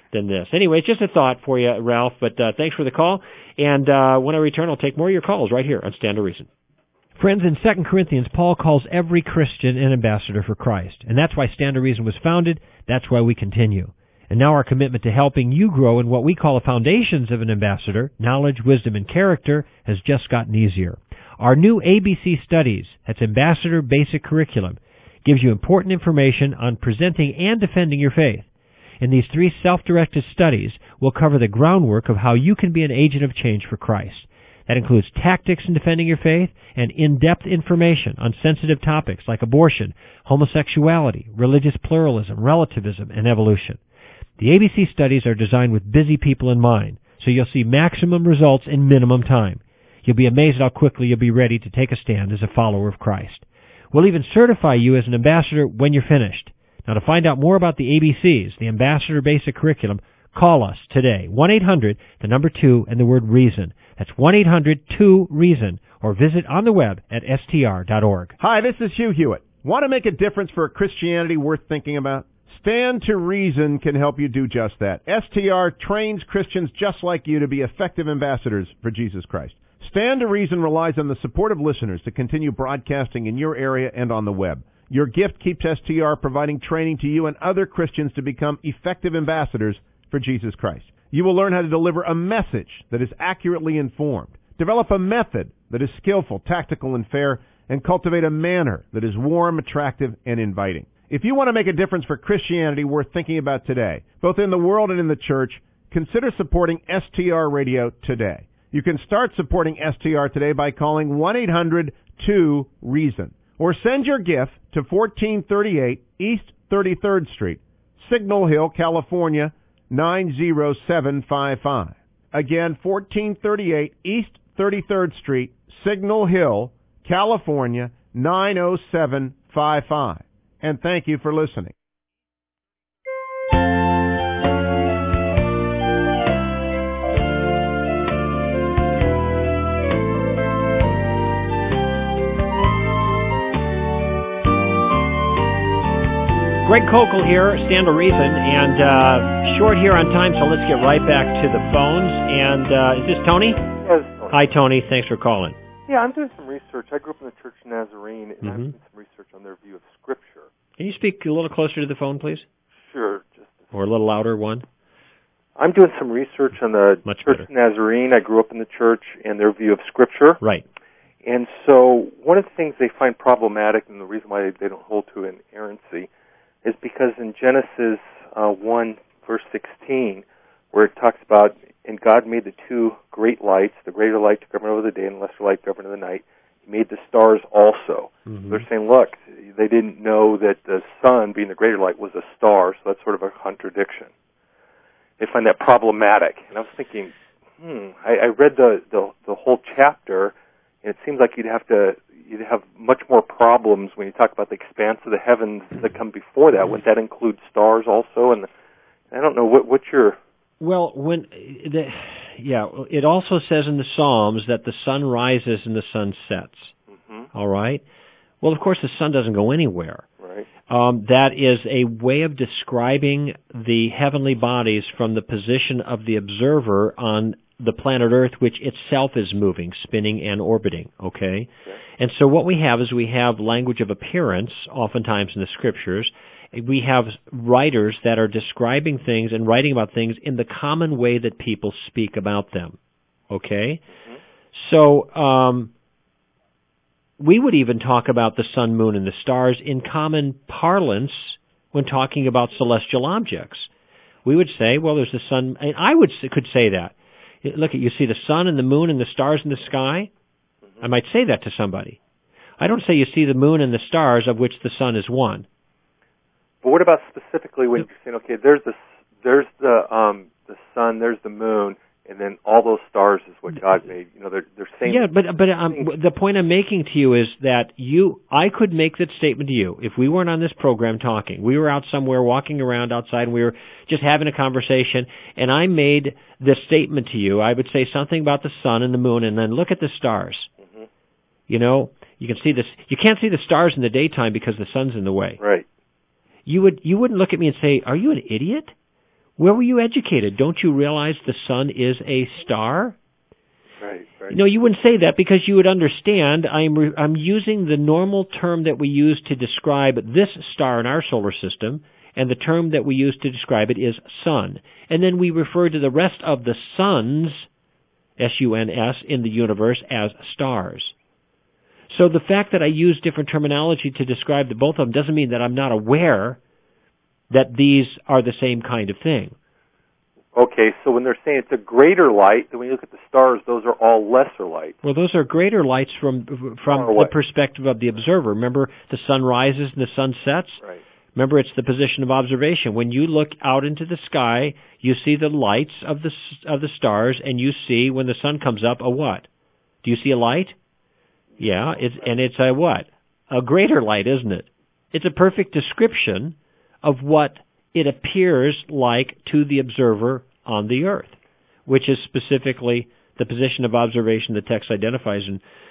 than this. Anyway, it's just a thought for you, Ralph, but thanks for the call. And when I return, I'll take more of your calls right here on Stand to Reason. Friends, in 2 Corinthians, Paul calls every Christian an ambassador for Christ. And that's why Stand to Reason was founded. That's why we continue. And now our commitment to helping you grow in what we call the foundations of an ambassador, knowledge, wisdom, and character, has just gotten easier. Our new ABC Studies, that's Ambassador Basic Curriculum, gives you important information on presenting and defending your faith. In these 3 self-directed studies, we'll cover the groundwork of how you can be an agent of change for Christ. That includes tactics in defending your faith and in-depth information on sensitive topics like abortion, homosexuality, religious pluralism, relativism, and evolution. The ABC studies are designed with busy people in mind, so you'll see maximum results in minimum time. You'll be amazed how quickly you'll be ready to take a stand as a follower of Christ. We'll even certify you as an ambassador when you're finished. Now, to find out more about the ABCs, the Ambassador Basic Curriculum, call us today, 1-800, the number 2, and the word REASON. That's 1-800-2-REASON, or visit on the web at str.org. Hi, this is Hugh Hewitt. Want to make a difference for a Christianity worth thinking about? Stand to Reason can help you do just that. STR trains Christians just like you to be effective ambassadors for Jesus Christ. Stand to Reason relies on the support of listeners to continue broadcasting in your area and on the web. Your gift keeps STR providing training to you and other Christians to become effective ambassadors for Jesus Christ. You will learn how to deliver a message that is accurately informed, develop a method that is skillful, tactical, and fair, and cultivate a manner that is warm, attractive, and inviting. If you want to make a difference for Christianity worth thinking about today, both in the world and in the church, consider supporting STR Radio today. You can start supporting STR today by calling 1-800-2-REASON or send your gift to 1438 East 33rd Street, Signal Hill, California, 90755. Again, 1438 East 33rd Street, Signal Hill, California, 90755. And thank you for listening. Greg Kokel here, Stand to Reason, and short here on time, so let's get right back to the phones. And is this Tony? Yes, Tony. Hi, Tony. Thanks for calling. Yeah, I'm doing some research. I grew up in the Church of Nazarene, and I'm doing some research on their view of Scripture. Can you speak a little closer to the phone, please? Sure. Or a little louder, one? I'm doing some research on the Church of Nazarene. I grew up in the church and their view of Scripture. Right. And so one of the things they find problematic, and the reason why they don't hold to inerrancy, is because in Genesis 1, verse 16, where it talks about, and God made the 2 great lights, the greater light to govern over the day and the lesser light to govern over the night. He made the stars also. They're saying, look, they didn't know that the sun, being the greater light, was a star, so that's sort of a contradiction. They find that problematic. And I was thinking, I read the whole chapter, and it seems like you'd have much more problems when you talk about the expanse of the heavens that come before that. Would that include stars also? And I don't know, what's your... Well, it also says in the Psalms that the sun rises and the sun sets. All right? Well, of course, the sun doesn't go anywhere. Right. That is a way of describing the heavenly bodies from the position of the observer on the planet Earth, which itself is moving, spinning, and orbiting, okay? And so what we have is we have language of appearance, oftentimes in the Scriptures. We have writers that are describing things and writing about things in the common way that people speak about them, okay? So we would even talk about the sun, moon, and the stars in common parlance when talking about celestial objects. We would say, well, there's the sun, and I could say that. Look, you see the sun and the moon and the stars in the sky? I might say that to somebody. I don't say you see the moon and the stars, of which the sun is one. But what about specifically when you're saying, okay, there's the sun, there's the moon, and then all those stars is what God made. You know, they're saying. Yeah, but the point I'm making to you is that I could make that statement to you if we weren't on this program talking. We were out somewhere walking around outside, and we were just having a conversation, and I made this statement to you. I would say something about the sun and the moon, and then look at the stars. You know, you can see this. You can't see the stars in the daytime because the sun's in the way. Right. You wouldn't look at me and say, "Are you an idiot? Where were you educated? Don't you realize the sun is a star? Right. No, you wouldn't say that because you would understand I'm using the normal term that we use to describe this star in our solar system, and the term that we use to describe it is sun. And then we refer to the rest of the suns, S-U-N-S, in the universe as stars. So the fact that I use different terminology to describe the both of them doesn't mean that I'm not aware that these are the same kind of thing. Okay, so when they're saying it's a greater light, then when you look at the stars, those are all lesser lights. Well, those are greater lights from the perspective of the observer. Remember, the sun rises and the sun sets? Right. Remember, it's the position of observation. When you look out into the sky, you see the lights of the stars, and you see, when the sun comes up, a what? Do you see a light? Yeah, it's a what? A greater light, isn't it? It's a perfect description of what it appears like to the observer on the earth, which is specifically the position of observation the text identifies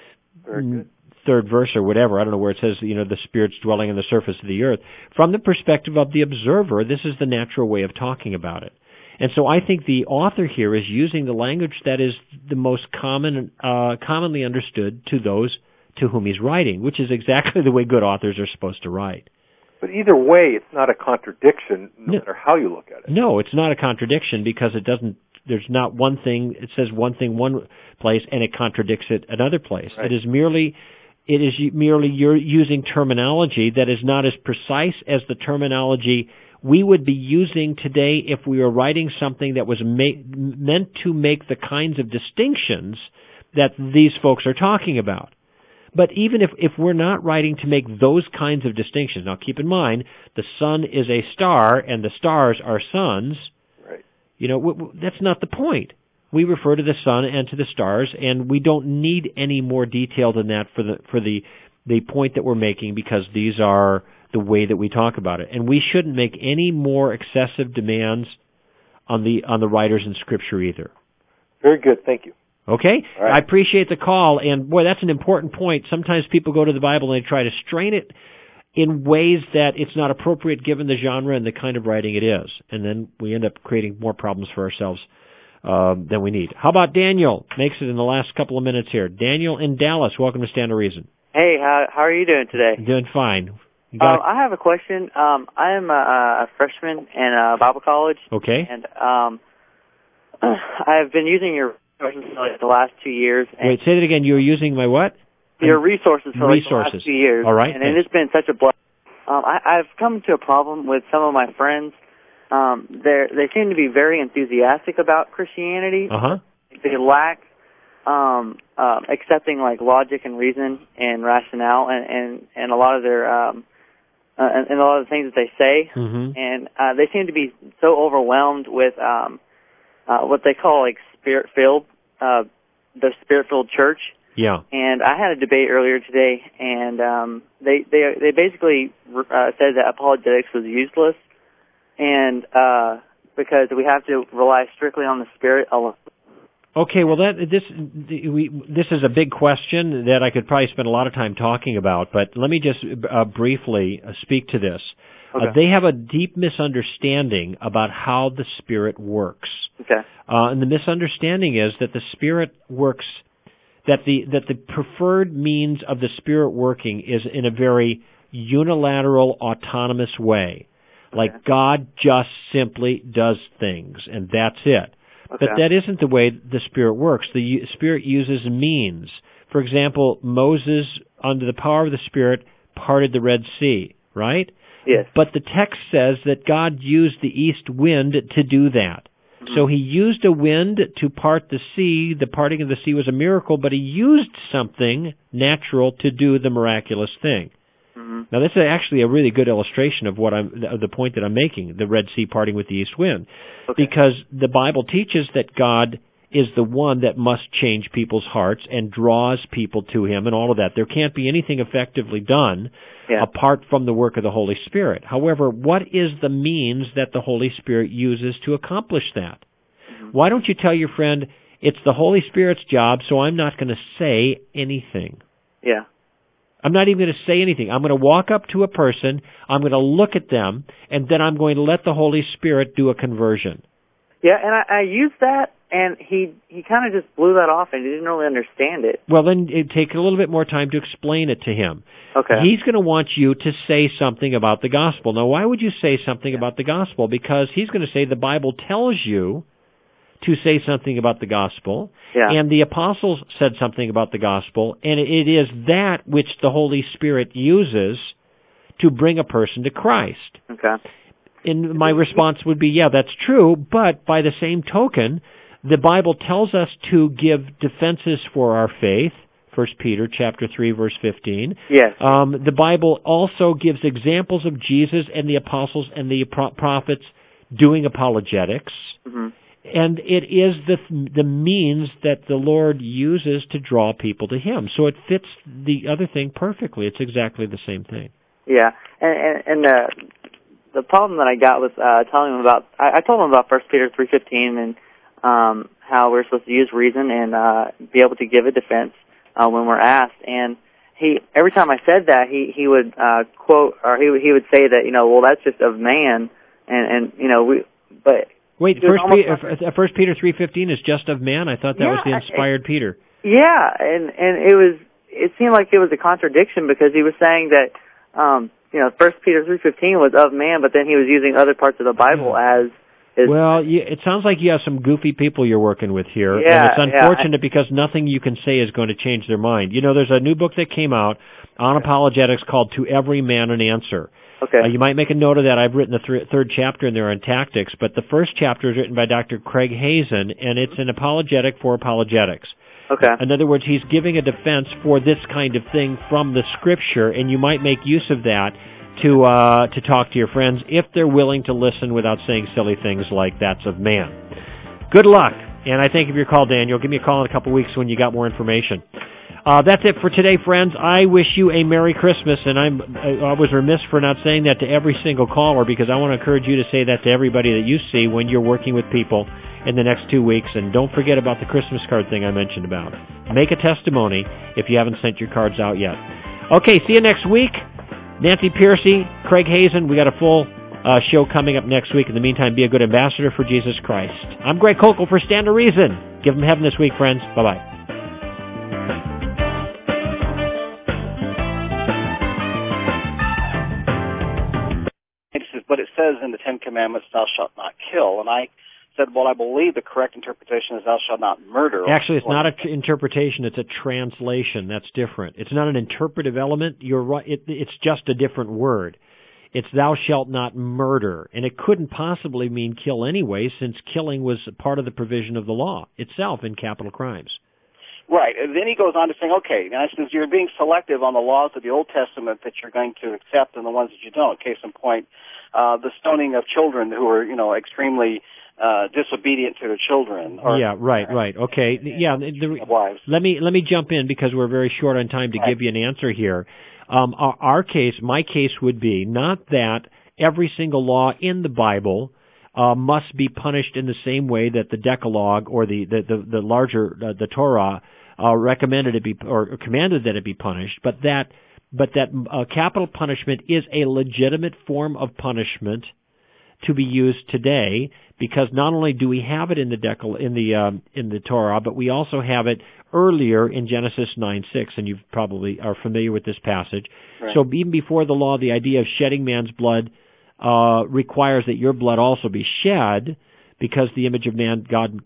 in third verse or whatever. I don't know where it says, the Spirit's dwelling on the surface of the earth. From the perspective of the observer, this is the natural way of talking about it. And so I think the author here is using the language that is the most commonly understood to those to whom he's writing, which is exactly the way good authors are supposed to write. But either way, it's not a contradiction, no matter how you look at it. No, it's not a contradiction because there's not one thing, it says one thing one place and it contradicts it another place. Right. It is merely you're using terminology that is not as precise as the terminology we would be using today if we were writing something that was meant to make the kinds of distinctions that these folks are talking about. But even if we're not writing to make those kinds of distinctions, now keep in mind, the sun is a star and the stars are suns. Right. That's not the point. We refer to the sun and to the stars, and we don't need any more detail than that for the point that we're making, because these are the way that we talk about it. And we shouldn't make any more excessive demands on the writers in Scripture either. Very good. Thank you. Okay? Right. I appreciate the call, and boy, that's an important point. Sometimes people go to the Bible and they try to strain it in ways that it's not appropriate given the genre and the kind of writing it is. And then we end up creating more problems for ourselves than we need. How about Daniel? Makes it in the last couple of minutes here. Daniel in Dallas, welcome to Stand to Reason. Hey, how are you doing today? Doing fine. I have a question. I am a freshman in Bible college. Okay. And I've been using your resources for like the last 2 years. Wait, say that again. You're using my what? Your resources for like the last 2 years. All right. And it's been such a blessing. I've come to a problem with some of my friends. They seem to be very enthusiastic about Christianity. Uh-huh. They lack accepting like logic and reason and rationale and a lot of their and a lot of the things that they say. Mm-hmm. And they seem to be so overwhelmed with what they call like spirit-filled, the spirit-filled church. Yeah. And I had a debate earlier today, and they basically said that apologetics was useless, and because we have to rely strictly on the Spirit alone. Okay, well, this is a big question that I could probably spend a lot of time talking about, but let me just briefly speak to this. Okay. They have a deep misunderstanding about how the Spirit works. Okay. And the misunderstanding is that the Spirit works, that the preferred means of the Spirit working is in a very unilateral, autonomous way. Okay. Like God just simply does things, and that's it. Okay. But that isn't the way the Spirit works. The Spirit uses means. For example, Moses, under the power of the Spirit, parted the Red Sea, right? Yes. But the text says that God used the east wind to do that. Mm-hmm. So he used a wind to part the sea. The parting of the sea was a miracle, but he used something natural to do the miraculous thing. Mm-hmm. Now, this is actually a really good illustration of the point that I'm making, the Red Sea parting with the east wind. Okay. Because the Bible teaches that God is the one that must change people's hearts and draws people to him and all of that. There can't be anything effectively done apart from the work of the Holy Spirit. However, what is the means that the Holy Spirit uses to accomplish that? Mm-hmm. Why don't you tell your friend, it's the Holy Spirit's job, so I'm not going to say anything? Yeah. I'm not even going to say anything. I'm going to walk up to a person, I'm going to look at them, and then I'm going to let the Holy Spirit do a conversion. Yeah, and I used that, and he kind of just blew that off, and he didn't really understand it. Well, then it take a little bit more time to explain it to him. Okay. He's going to want you to say something about the gospel. Now, why would you say something about the gospel? Because he's going to say the Bible tells you to say something about the gospel, and the apostles said something about the gospel, and it is that which the Holy Spirit uses to bring a person to Christ. Okay. And my response would be, yeah, that's true, but by the same token, the Bible tells us to give defenses for our faith, 1 Peter chapter 3, verse 15. Yes. The Bible also gives examples of Jesus and the apostles and the prophets doing apologetics. Mm-hmm. And it is the means that the Lord uses to draw people to Him. So it fits the other thing perfectly. It's exactly the same thing. Yeah, and the problem that I got was telling him about. I told him about 1 Peter 3:15 and how we're supposed to use reason and be able to give a defense when we're asked. And he, every time I said that, he would quote, or he would say that, well, that's just of man, and but. Wait, 1 Peter 3:15 is just of man? I thought that was the inspired Peter. Yeah, and it seemed like it was a contradiction because he was saying that 1 Peter 3:15 was of man, but then he was using other parts of the Bible as his. Well, it sounds like you have some goofy people you're working with here, yeah, and it's unfortunate because nothing you can say is going to change their mind. There's a new book that came out on apologetics called To Every Man an Answer. Okay. You might make a note of that. I've written the third chapter in there on tactics, but the first chapter is written by Dr. Craig Hazen, and it's an apologetic for apologetics. Okay. In other words, he's giving a defense for this kind of thing from the Scripture, and you might make use of that to talk to your friends if they're willing to listen without saying silly things like that's of man. Good luck, and I thank you for your call, Daniel. Give me a call in a couple weeks when you got more information. That's it for today, friends. I wish you a Merry Christmas, and I was remiss for not saying that to every single caller because I want to encourage you to say that to everybody that you see when you're working with people in the next 2 weeks. And don't forget about the Christmas card thing I mentioned about. Make a testimony if you haven't sent your cards out yet. Okay, see you next week. Nancy Piercy, Craig Hazen, we got a full show coming up next week. In the meantime, be a good ambassador for Jesus Christ. I'm Greg Kokel for Stand to Reason. Give them heaven this week, friends. Bye-bye. But it says in the Ten Commandments, thou shalt not kill. And I said, well, I believe the correct interpretation is thou shalt not murder. Actually, it's not an interpretation. It's a translation. That's different. It's not an interpretive element. You're right. It's just a different word. It's thou shalt not murder. And it couldn't possibly mean kill anyway, since killing was part of the provision of the law itself in capital crimes. Right. And then he goes on to say, okay, now since you're being selective on the laws of the Old Testament that you're going to accept and the ones that you don't, case in point, the stoning of children who are, extremely disobedient to their children. Right. Okay. Yeah. Wives. Let me jump in because we're very short on time to give you an answer here. My case would be not that every single law in the Bible must be punished in the same way that the Decalogue or the larger the Torah recommended it be or commanded that it be punished, but that capital punishment is a legitimate form of punishment to be used today, because not only do we have it in the Torah, but we also have it earlier in Genesis 9:6, and you probably are familiar with this passage. Right. So even before the law, the idea of shedding man's blood requires that your blood also be shed, because the image of God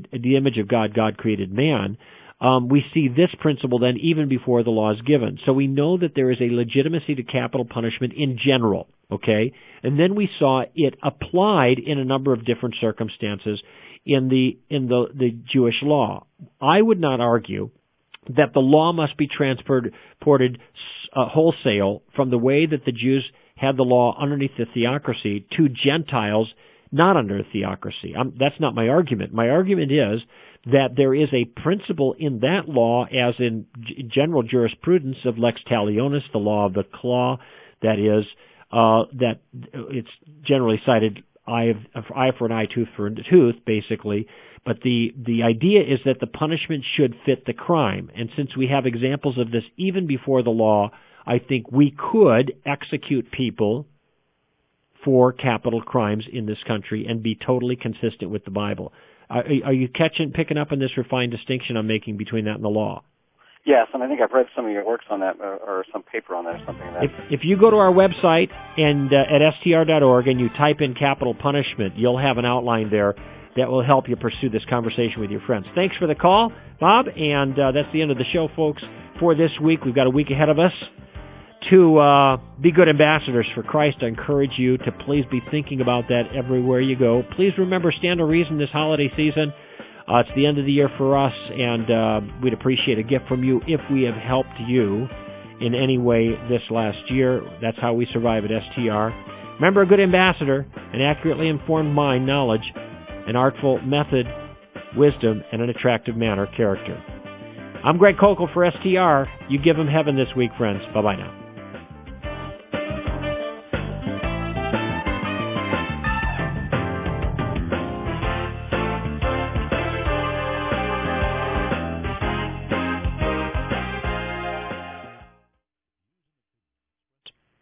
created man. We see this principle then even before the law is given. So we know that there is a legitimacy to capital punishment in general, okay? And then we saw it applied in a number of different circumstances in the Jewish law. I would not argue that the law must be transported wholesale from the way that the Jews had the law underneath the theocracy to Gentiles not under a theocracy. That's not my argument. My argument is that there is a principle in that law, as in general jurisprudence of lex talionis, the law of the claw, that is, that it's generally cited eye for an eye, tooth for a tooth, basically. But the idea is that the punishment should fit the crime. And since we have examples of this even before the law, I think we could execute people for capital crimes in this country and be totally consistent with the Bible. Are you picking up on this refined distinction I'm making between that and the law? Yes, and I think I've read some of your works on that, or some paper on that, or something like that. If you go to our website and at str.org and you type in capital punishment, you'll have an outline there that will help you pursue this conversation with your friends. Thanks for the call, Bob, and that's the end of the show, folks, for this week. We've got a week ahead of us to be good ambassadors for Christ. I encourage you to please be thinking about that everywhere you go. Please remember Stand to Reason this holiday season. It's the end of the year for us, and we'd appreciate a gift from you if we have helped you in any way this last year. That's how we survive at STR. Remember, a good ambassador, an accurately informed mind, knowledge, an artful method, wisdom, and an attractive manner, character. I'm Greg Kokel for STR. You give them heaven this week, friends. Bye-bye now.